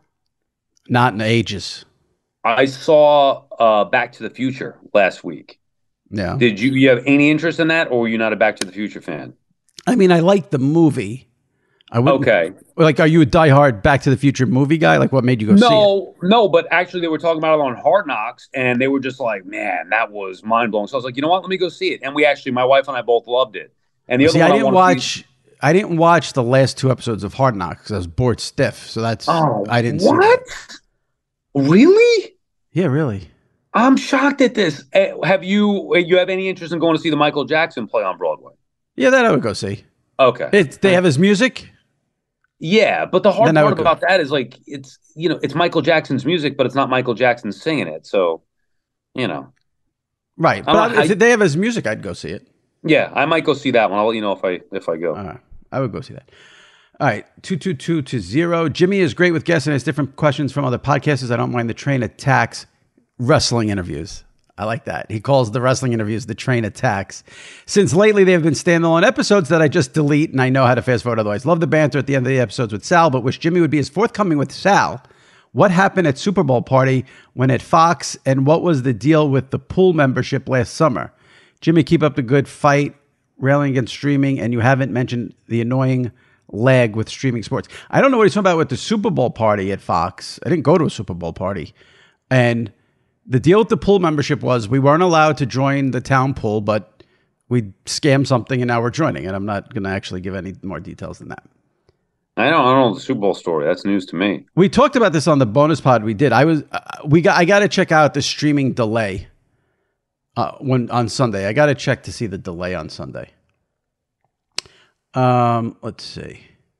Not in ages. I saw uh, Back to the Future last week. Yeah. Did you, you have any interest in that, or were you not a Back to the Future fan? I mean, I like the movie. I okay. Like, are you a diehard Back to the Future movie guy? Like, what made you go no, see it? No, no, but actually they were talking about it on Hard Knocks, and they were just like, man, that was mind-blowing. So I was like, you know what? Let me go see it. And we actually, my wife and I both loved it. And the see, other one I didn't I watch... See- I didn't watch the last two episodes of Hard Knocks because I was bored stiff. So that's... Oh, I didn't what? see that. Really? Yeah, really. I'm shocked at this. Have you you have any interest in going to see the Michael Jackson play on Broadway? Yeah, that I would go see. Okay. It's, they have his music? Yeah, but the hard Then part about that is like it's you know it's Michael Jackson's music, but it's not Michael Jackson singing it. So, you know, right? But I, if they have his music, I'd go see it. Yeah, I might go see that one. I'll let you know if I if I go. All right, I would go see that. All right, two two two to zero. Jimmy is great with guests and has different questions from other podcasters. I don't mind the train attacks wrestling interviews. I like that. He calls the wrestling interviews the train attacks. Since lately, they have been standalone episodes that I just delete, and I know how to fast forward otherwise. Love the banter at the end of the episodes with Sal, but wish Jimmy would be as forthcoming with Sal. What happened at Super Bowl party when at Fox, and what was the deal with the pool membership last summer? Jimmy, keep up the good fight, railing against streaming, and you haven't mentioned the annoying lag with streaming sports. I don't know what he's talking about with the Super Bowl party at Fox. I didn't go to a Super Bowl party. And the deal with the pool membership was we weren't allowed to join the town pool, but we scammed something and now we're joining. And I'm not going to actually give any more details than that. I don't, I don't know the Super Bowl story. That's news to me. We talked about this on the bonus pod we did. I was uh, we got I got to check out the streaming delay uh, when on Sunday. I got to check to see the delay on Sunday. Um, let's see.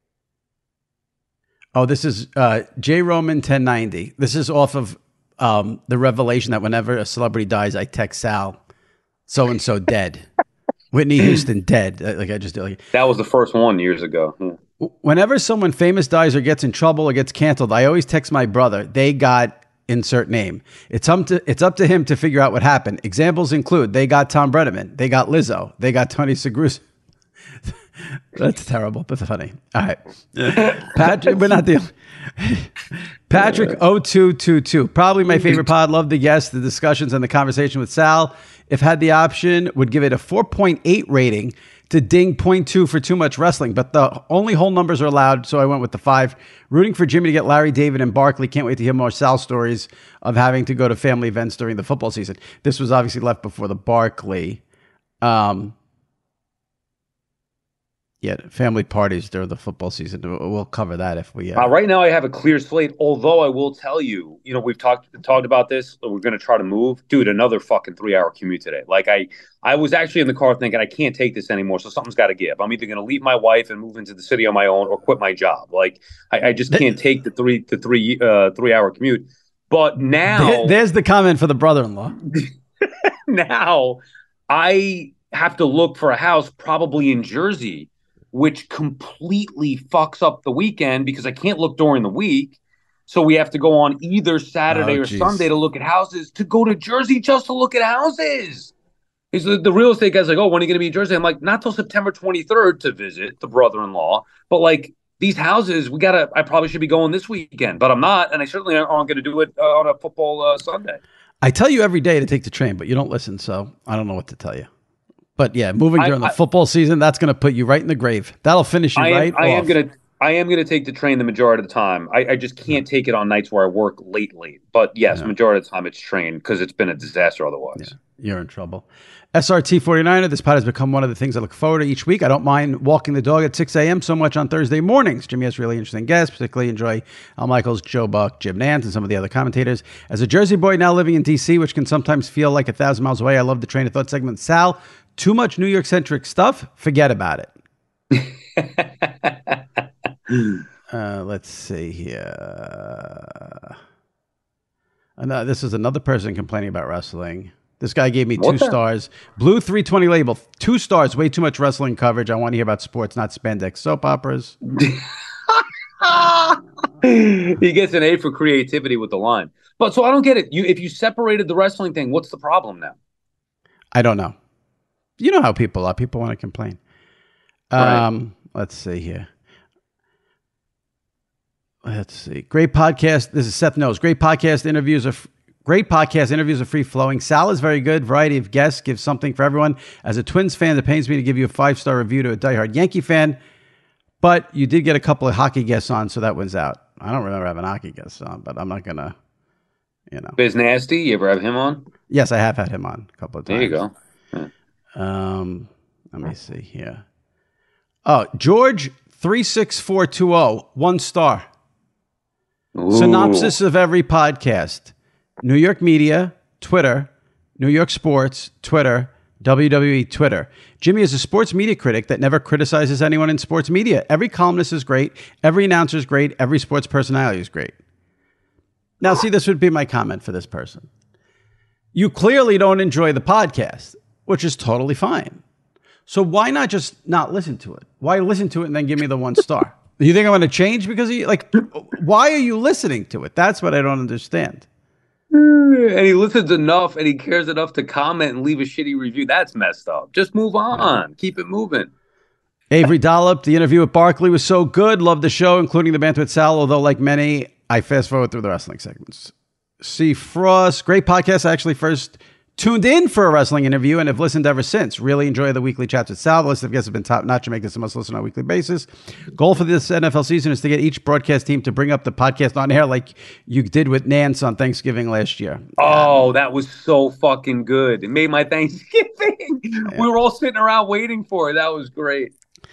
Oh, this is uh, J Roman ten ninety. This is off of Um, the revelation that whenever a celebrity dies, I text Sal, so and so dead, Whitney Houston dead. Like I just did. Like, that was the first one years ago. Yeah. Whenever someone famous dies or gets in trouble or gets canceled, I always text my brother. They got insert name. It's up to it's up to him to figure out what happened. Examples include they got Tom Brenneman, they got Lizzo, they got Tony Segura. That's terrible, but funny. All right, Patrick, we're not the. Patrick oh two two two, probably my favorite pod. Love the guests, the discussions, and the conversation with Sal. If had the option, would give it a four point eight rating to ding zero point two for too much wrestling, but the only whole numbers are allowed, so I went with the five. Rooting for Jimmy to get Larry David and Barkley. Can't wait to hear more Sal stories of having to go to family events during the football season. This was obviously left before the Barkley. Um, yeah, family parties during the football season. We'll cover that if we. Uh... Uh, right now, I have a clear slate. Although I will tell you, you know, we've talked talked about this. We're going to try to move, dude. Another fucking three hour commute today. Like I, I was actually in the car thinking I can't take this anymore. So something's got to give. I'm either going to leave my wife and move into the city on my own, or quit my job. Like I, I just can't take the three the three uh, three hour commute. But now, there's the comment for the brother-in-law. Now, I have to look for a house probably in Jersey, which completely fucks up the weekend because I can't look during the week. So we have to go on either Saturday oh, or geez. Sunday to look at houses, to go to Jersey just to look at houses. The, the real estate guy's like, oh, when are you going to be in Jersey? I'm like, not till September twenty-third to visit the brother-in-law. But like these houses, we got to, I probably should be going this weekend, but I'm not. And I certainly aren't going to do it uh, on a football uh, Sunday. I tell you every day to take the train, but you don't listen. So I don't know what to tell you. But yeah, moving during I, the I, football season, that's going to put you right in the grave. That'll finish you I am, right I off. am going to I am going to take the train the majority of the time. I, I just can't take it on nights where I work late, late. But yes, yeah. majority of the time it's train because it's been a disaster otherwise. Yeah, you're in trouble. S R T forty-niner, this pod has become one of the things I look forward to each week. I don't mind walking the dog at six a.m. so much on Thursday mornings. Jimmy has really interesting guests, particularly enjoy Al Michaels, Joe Buck, Jim Nantz, and some of the other commentators. As a Jersey boy now living in D C, which can sometimes feel like a thousand miles away, I love the Train of Thought segment. Sal, too much New York-centric stuff? Forget about it. uh, let's see here. Uh, this is another person complaining about wrestling. This guy gave me two what stars. Blue three twenty label. Two stars. Way too much wrestling coverage. I want to hear about sports, not spandex soap operas. He gets an A for creativity with the line. But so I don't get it. You, if you separated the wrestling thing, what's the problem now? I don't know. You know how people are. People want to complain. Right. Um, let's see here. Let's see. Great podcast. This is Seth Knows. Great podcast interviews are... F- Great podcast. Interviews are free-flowing. Sal is very good. Variety of guests. Gives something for everyone. As a Twins fan, it pains me to give you a five-star review to a diehard Yankee fan, but you did get a couple of hockey guests on, so that one's out. I don't remember having hockey guests on, but I'm not going to, you know. Biz Nasty, you ever have him on? Yes, I have had him on a couple of times. There you go. Yeah. Um, let me see here. Oh, George three six four two zero, one star. Ooh. Synopsis of every podcast. New York media, Twitter, New York sports, Twitter, W W E, Twitter. Jimmy is a sports media critic that never criticizes anyone in sports media. Every columnist is great. Every announcer is great. Every sports personality is great. Now, see, this would be my comment for this person. You clearly don't enjoy the podcast, which is totally fine. So why not just not listen to it? Why listen to it and then give me the one star? You think I'm going to change because of you? Like, why are you listening to it? That's what I don't understand. And he listens enough and he cares enough to comment and leave a shitty review. That's messed up. Just move on. Yeah. Keep it moving. Avery Dollop, the interview with Barkley was so good. Loved the show, including the banter with Sal, although like many, I fast forward through the wrestling segments. C. Frost, great podcast. I actually first tuned in for a wrestling interview and have listened ever since. Really enjoy the weekly chats with Sal. The list of guests have been top notch and make this a must listen on a weekly basis. Goal for this N F L season is to get each broadcast team to bring up the podcast on air like you did with Nance on Thanksgiving last year. Oh, that was so fucking good. It made my Thanksgiving. Yeah. We were all sitting around waiting for it. That was great.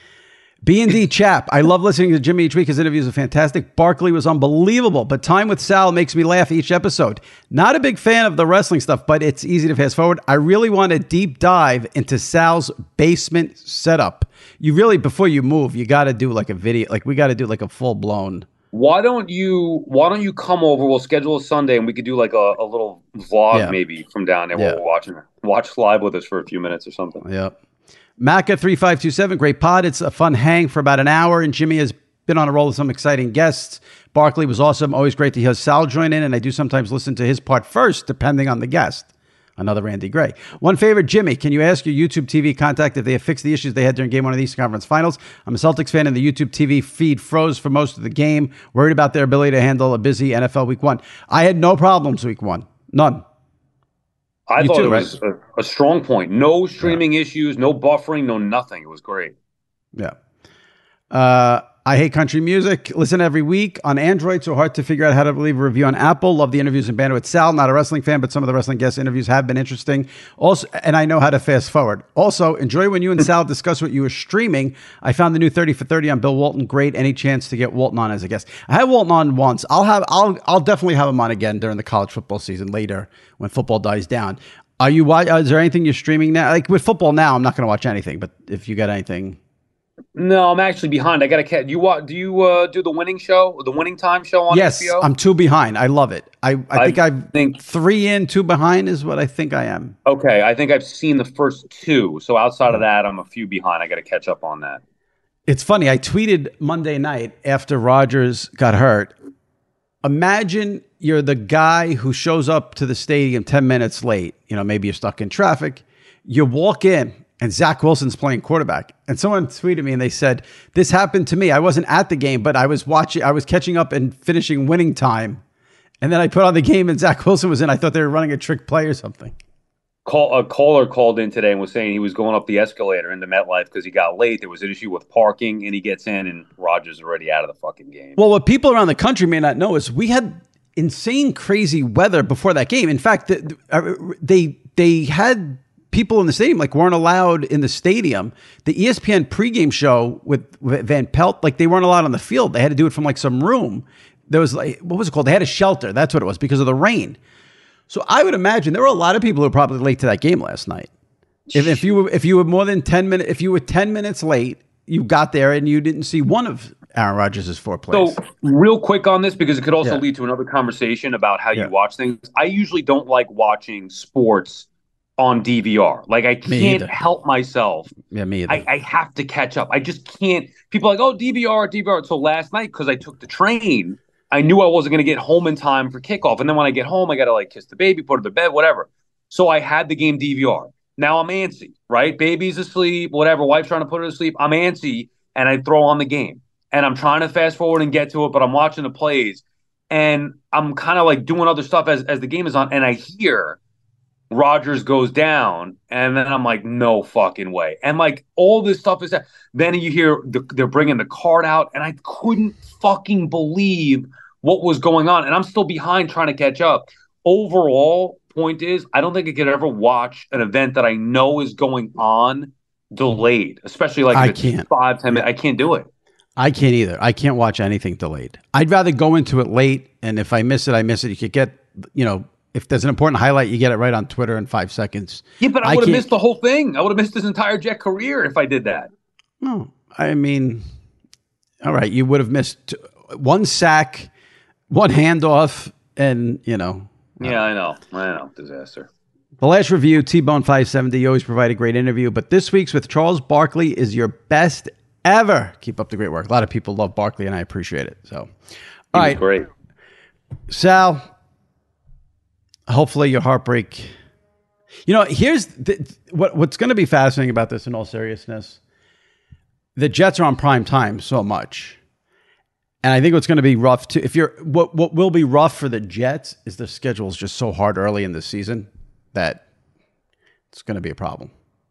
B and D Chap. I love listening to Jimmy each week. His interviews are fantastic. Barkley was unbelievable, but time with Sal makes me laugh each episode. Not a big fan of the wrestling stuff, but it's easy to fast forward. I really want a deep dive into Sal's basement setup. You really, before you move, you got to do like a video. Like we got to do like a full blown. Why don't you, why don't you come over? We'll schedule a Sunday and we could do like a, a little vlog yeah. maybe from down there. Yeah. We'll watch, watch live with us for a few minutes or something. Yep. Macca three five two seven, great pod. It's a fun hang for about an hour, and Jimmy has been on a roll with some exciting guests. Barkley was awesome. Always great to hear Sal join in, and I do sometimes listen to his part first, depending on the guest. Another Randy Gray. One favorite, Jimmy, can you ask your YouTube T V contact if they have fixed the issues they had during game one of the Eastern Conference Finals? I'm a Celtics fan, and the YouTube T V feed froze for most of the game. Worried about their ability to handle a busy N F L week one. I had no problems week one. None. I you thought too, it was right? a, a strong point. No streaming yeah. issues, no buffering, no nothing. It was great. Yeah. Uh, I Hate Country Music. Listen every week on Android, so hard to figure out how to leave a review on Apple. Love the interviews and banter with Sal. Not a wrestling fan, but some of the wrestling guest interviews have been interesting. Also, and I know how to fast forward. Also, enjoy when you and Sal discuss what you were streaming. I found the new thirty for thirty on Bill Walton. Great. Any chance to get Walton on as a guest? I had Walton on once. I'll have. I'll. I'll definitely have him on again during the college football season later when football dies down. Are you? Is there anything you're streaming now? Like with football now, I'm not going to watch anything. But if you got anything. No, I'm actually behind. I got to catch. You what? Do you uh, do the Winning Show, the Winning Time show on yes, H B O? Yes, I'm two behind. I love it. I, I, I think I'm think, three in, two behind is what I think I am. Okay, I think I've seen the first two. So outside of that, I'm a few behind. I got to catch up on that. It's funny. I tweeted Monday night after Rodgers got hurt. Imagine you're the guy who shows up to the stadium ten minutes late. You know, maybe you're stuck in traffic. You walk in. And Zach Wilson's playing quarterback. And someone tweeted me and they said, this happened to me. I wasn't at the game, but I was watching, I was catching up and finishing Winning Time. And then I put on the game and Zach Wilson was in. I thought they were running a trick play or something. Call, a caller called in today and was saying he was going up the escalator into MetLife because he got late. There was an issue with parking and he gets in and Rodgers is already out of the fucking game. Well, what people around the country may not know is we had insane, crazy weather before that game. In fact, they, they had people in the stadium like weren't allowed in the stadium. The E S P N pregame show with, with Van Pelt, like they weren't allowed on the field. They had to do it from like some room. There was like, what was it called? They had a shelter. That's what it was because of the rain. So I would imagine there were a lot of people who were probably late to that game last night. If, if you were, if you were more than ten minutes, if you were ten minutes late, you got there and you didn't see one of Aaron Rodgers' four plays. So real quick on this, because it could also yeah. lead to another conversation about how yeah. you watch things. I usually don't like watching sports on D V R. Like I can't help myself. Yeah, me either. I, I have to catch up. I just can't. People are like, oh, D V R, D V R. So last night, because I took the train, I knew I wasn't going to get home in time for kickoff. And then when I get home, I got to like kiss the baby, put her to bed, whatever. So I had the game D V R. Now I'm antsy, right? Baby's asleep, whatever. Wife's trying to put her to sleep. I'm antsy, and I throw on the game. And I'm trying to fast forward and get to it, but I'm watching the plays. And I'm kind of like doing other stuff as, as the game is on. And I hear Rodgers goes down, and then I'm like, no fucking way. And like all this stuff is that. Then you hear the, they're bringing the card out, and I couldn't fucking believe what was going on. And I'm still behind trying to catch up. Overall, point is, I don't think I could ever watch an event that I know is going on delayed, especially like if I it's can't. five, ten minutes. I can't do it. I can't either. I can't watch anything delayed. I'd rather go into it late, and if I miss it, I miss it. You could get, you know, if there's an important highlight, you get it right on Twitter in five seconds. Yeah, but I I would have can't- missed the whole thing. I would have missed his entire Jet career if I did that. No, I mean, all right, you would have missed one sack, one handoff, and, you know. Yeah, I know. I know. Disaster. The last review, T-Bone five seventy, you always provide a great interview, but this week's with Charles Barkley is your best ever. Keep up the great work. A lot of people love Barkley, and I appreciate it. So, all right. Great. Sal, hopefully your heartbreak. You know, here's the, what what's going to be fascinating about this in all seriousness. The Jets are on prime time so much. And I think what's going to be rough too, if you're what what will be rough for the Jets is the schedule is just so hard early in the season that it's going to be a problem.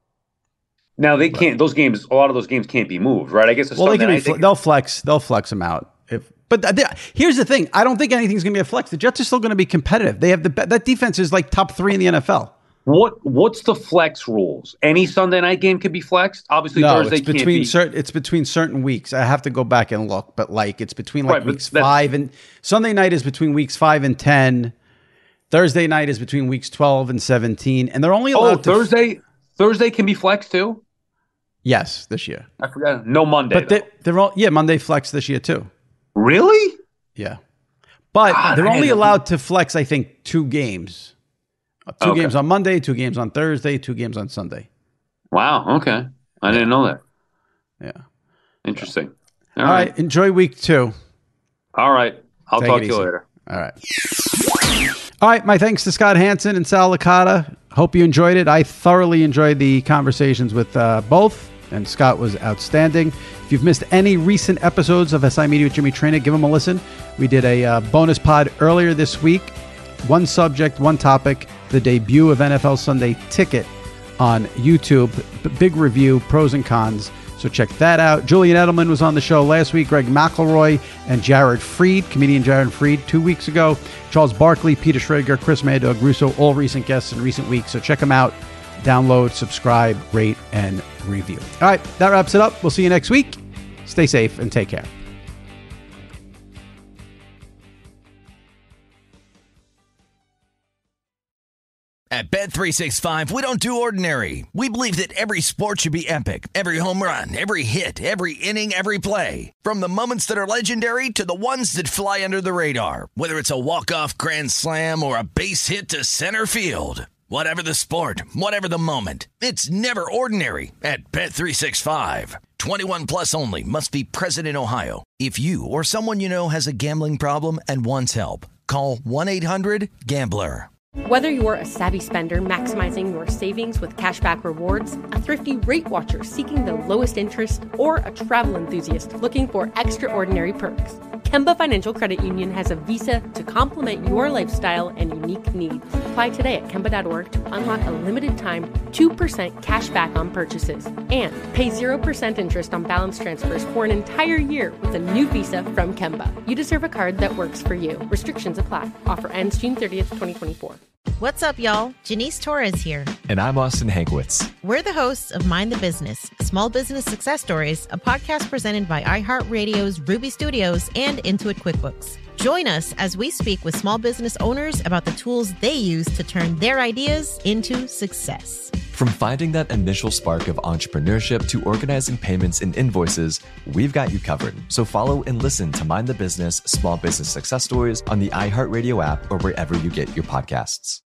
Now they can't; those games, a lot of those games can't be moved, right? I guess. Well, they can be. Fl- they'll flex. They'll flex them out. If, but th- here's the thing: I don't think anything's going to be a flex. The Jets are still going to be competitive. They have the that defense is like top three in the N F L. What What's the flex rules? Any Sunday night game could be flexed. Obviously, no, Thursday it's between can't be. certain. It's between certain weeks. I have to go back and look, but like it's between like Right, weeks but that's- five and Sunday night is between weeks five and ten. Thursday night is between weeks twelve and seventeen, and they're only allowed Oh, to Thursday. Thursday can be flexed too. Yes, this year. I forgot. No Monday. But they, they're all yeah Monday flex this year too. Really? Yeah, but God, they're I only didn't- allowed to flex I think two games. Two Okay. games on Monday, two games on Thursday, two games on Sunday. Wow. Okay, I didn't know that. Yeah. Interesting. All, All right. right. Enjoy week two. All right. I'll Take talk it to you easy. later. All right. All right. My thanks to Scott Hansen and Sal Licata. Hope you enjoyed it. I thoroughly enjoyed the conversations with uh, both, and Scott was outstanding. If you've missed any recent episodes of S I Media with Jimmy Traina, give them a listen. We did a uh, bonus pod earlier this week. One subject, one topic, the debut of N F L Sunday Ticket on YouTube. B- big review, pros and cons. So check that out. Julian Edelman was on the show last week. Greg McElroy and Jared Freed, comedian Jared Freed, two weeks ago. Charles Barkley, Peter Schrager, Chris May, Doug Russo, all recent guests in recent weeks. So check them out. Download, subscribe, rate, and review. All right, that wraps it up. We'll see you next week. Stay safe and take care. At Bet three sixty-five, we don't do ordinary. We believe that every sport should be epic. Every home run, every hit, every inning, every play. From the moments that are legendary to the ones that fly under the radar. Whether it's a walk-off grand slam or a base hit to center field. Whatever the sport, whatever the moment. It's never ordinary at Bet three sixty-five. twenty-one plus only. Must be present in Ohio. If you or someone you know has a gambling problem and wants help, call one eight hundred gambler. Whether you're a savvy spender maximizing your savings with cashback rewards, a thrifty rate watcher seeking the lowest interest, or a travel enthusiast looking for extraordinary perks, Kemba Financial Credit Union has a visa to complement your lifestyle and unique needs. Apply today at Kemba dot org to unlock a limited time two percent cash back on purchases and pay zero percent interest on balance transfers for an entire year with a new visa from Kemba. You deserve a card that works for you. Restrictions apply. Offer ends June thirtieth, twenty twenty-four. What's up, y'all? Janice Torres here. And I'm Austin Hankwitz. We're the hosts of Mind the Business, Small Business Success Stories, a podcast presented by iHeartRadio's Ruby Studios and Intuit QuickBooks. Join us as we speak with small business owners about the tools they use to turn their ideas into success. From finding that initial spark of entrepreneurship to organizing payments and invoices, we've got you covered. So follow and listen to Mind the Business, Small Business Success Stories on the iHeartRadio app or wherever you get your podcasts.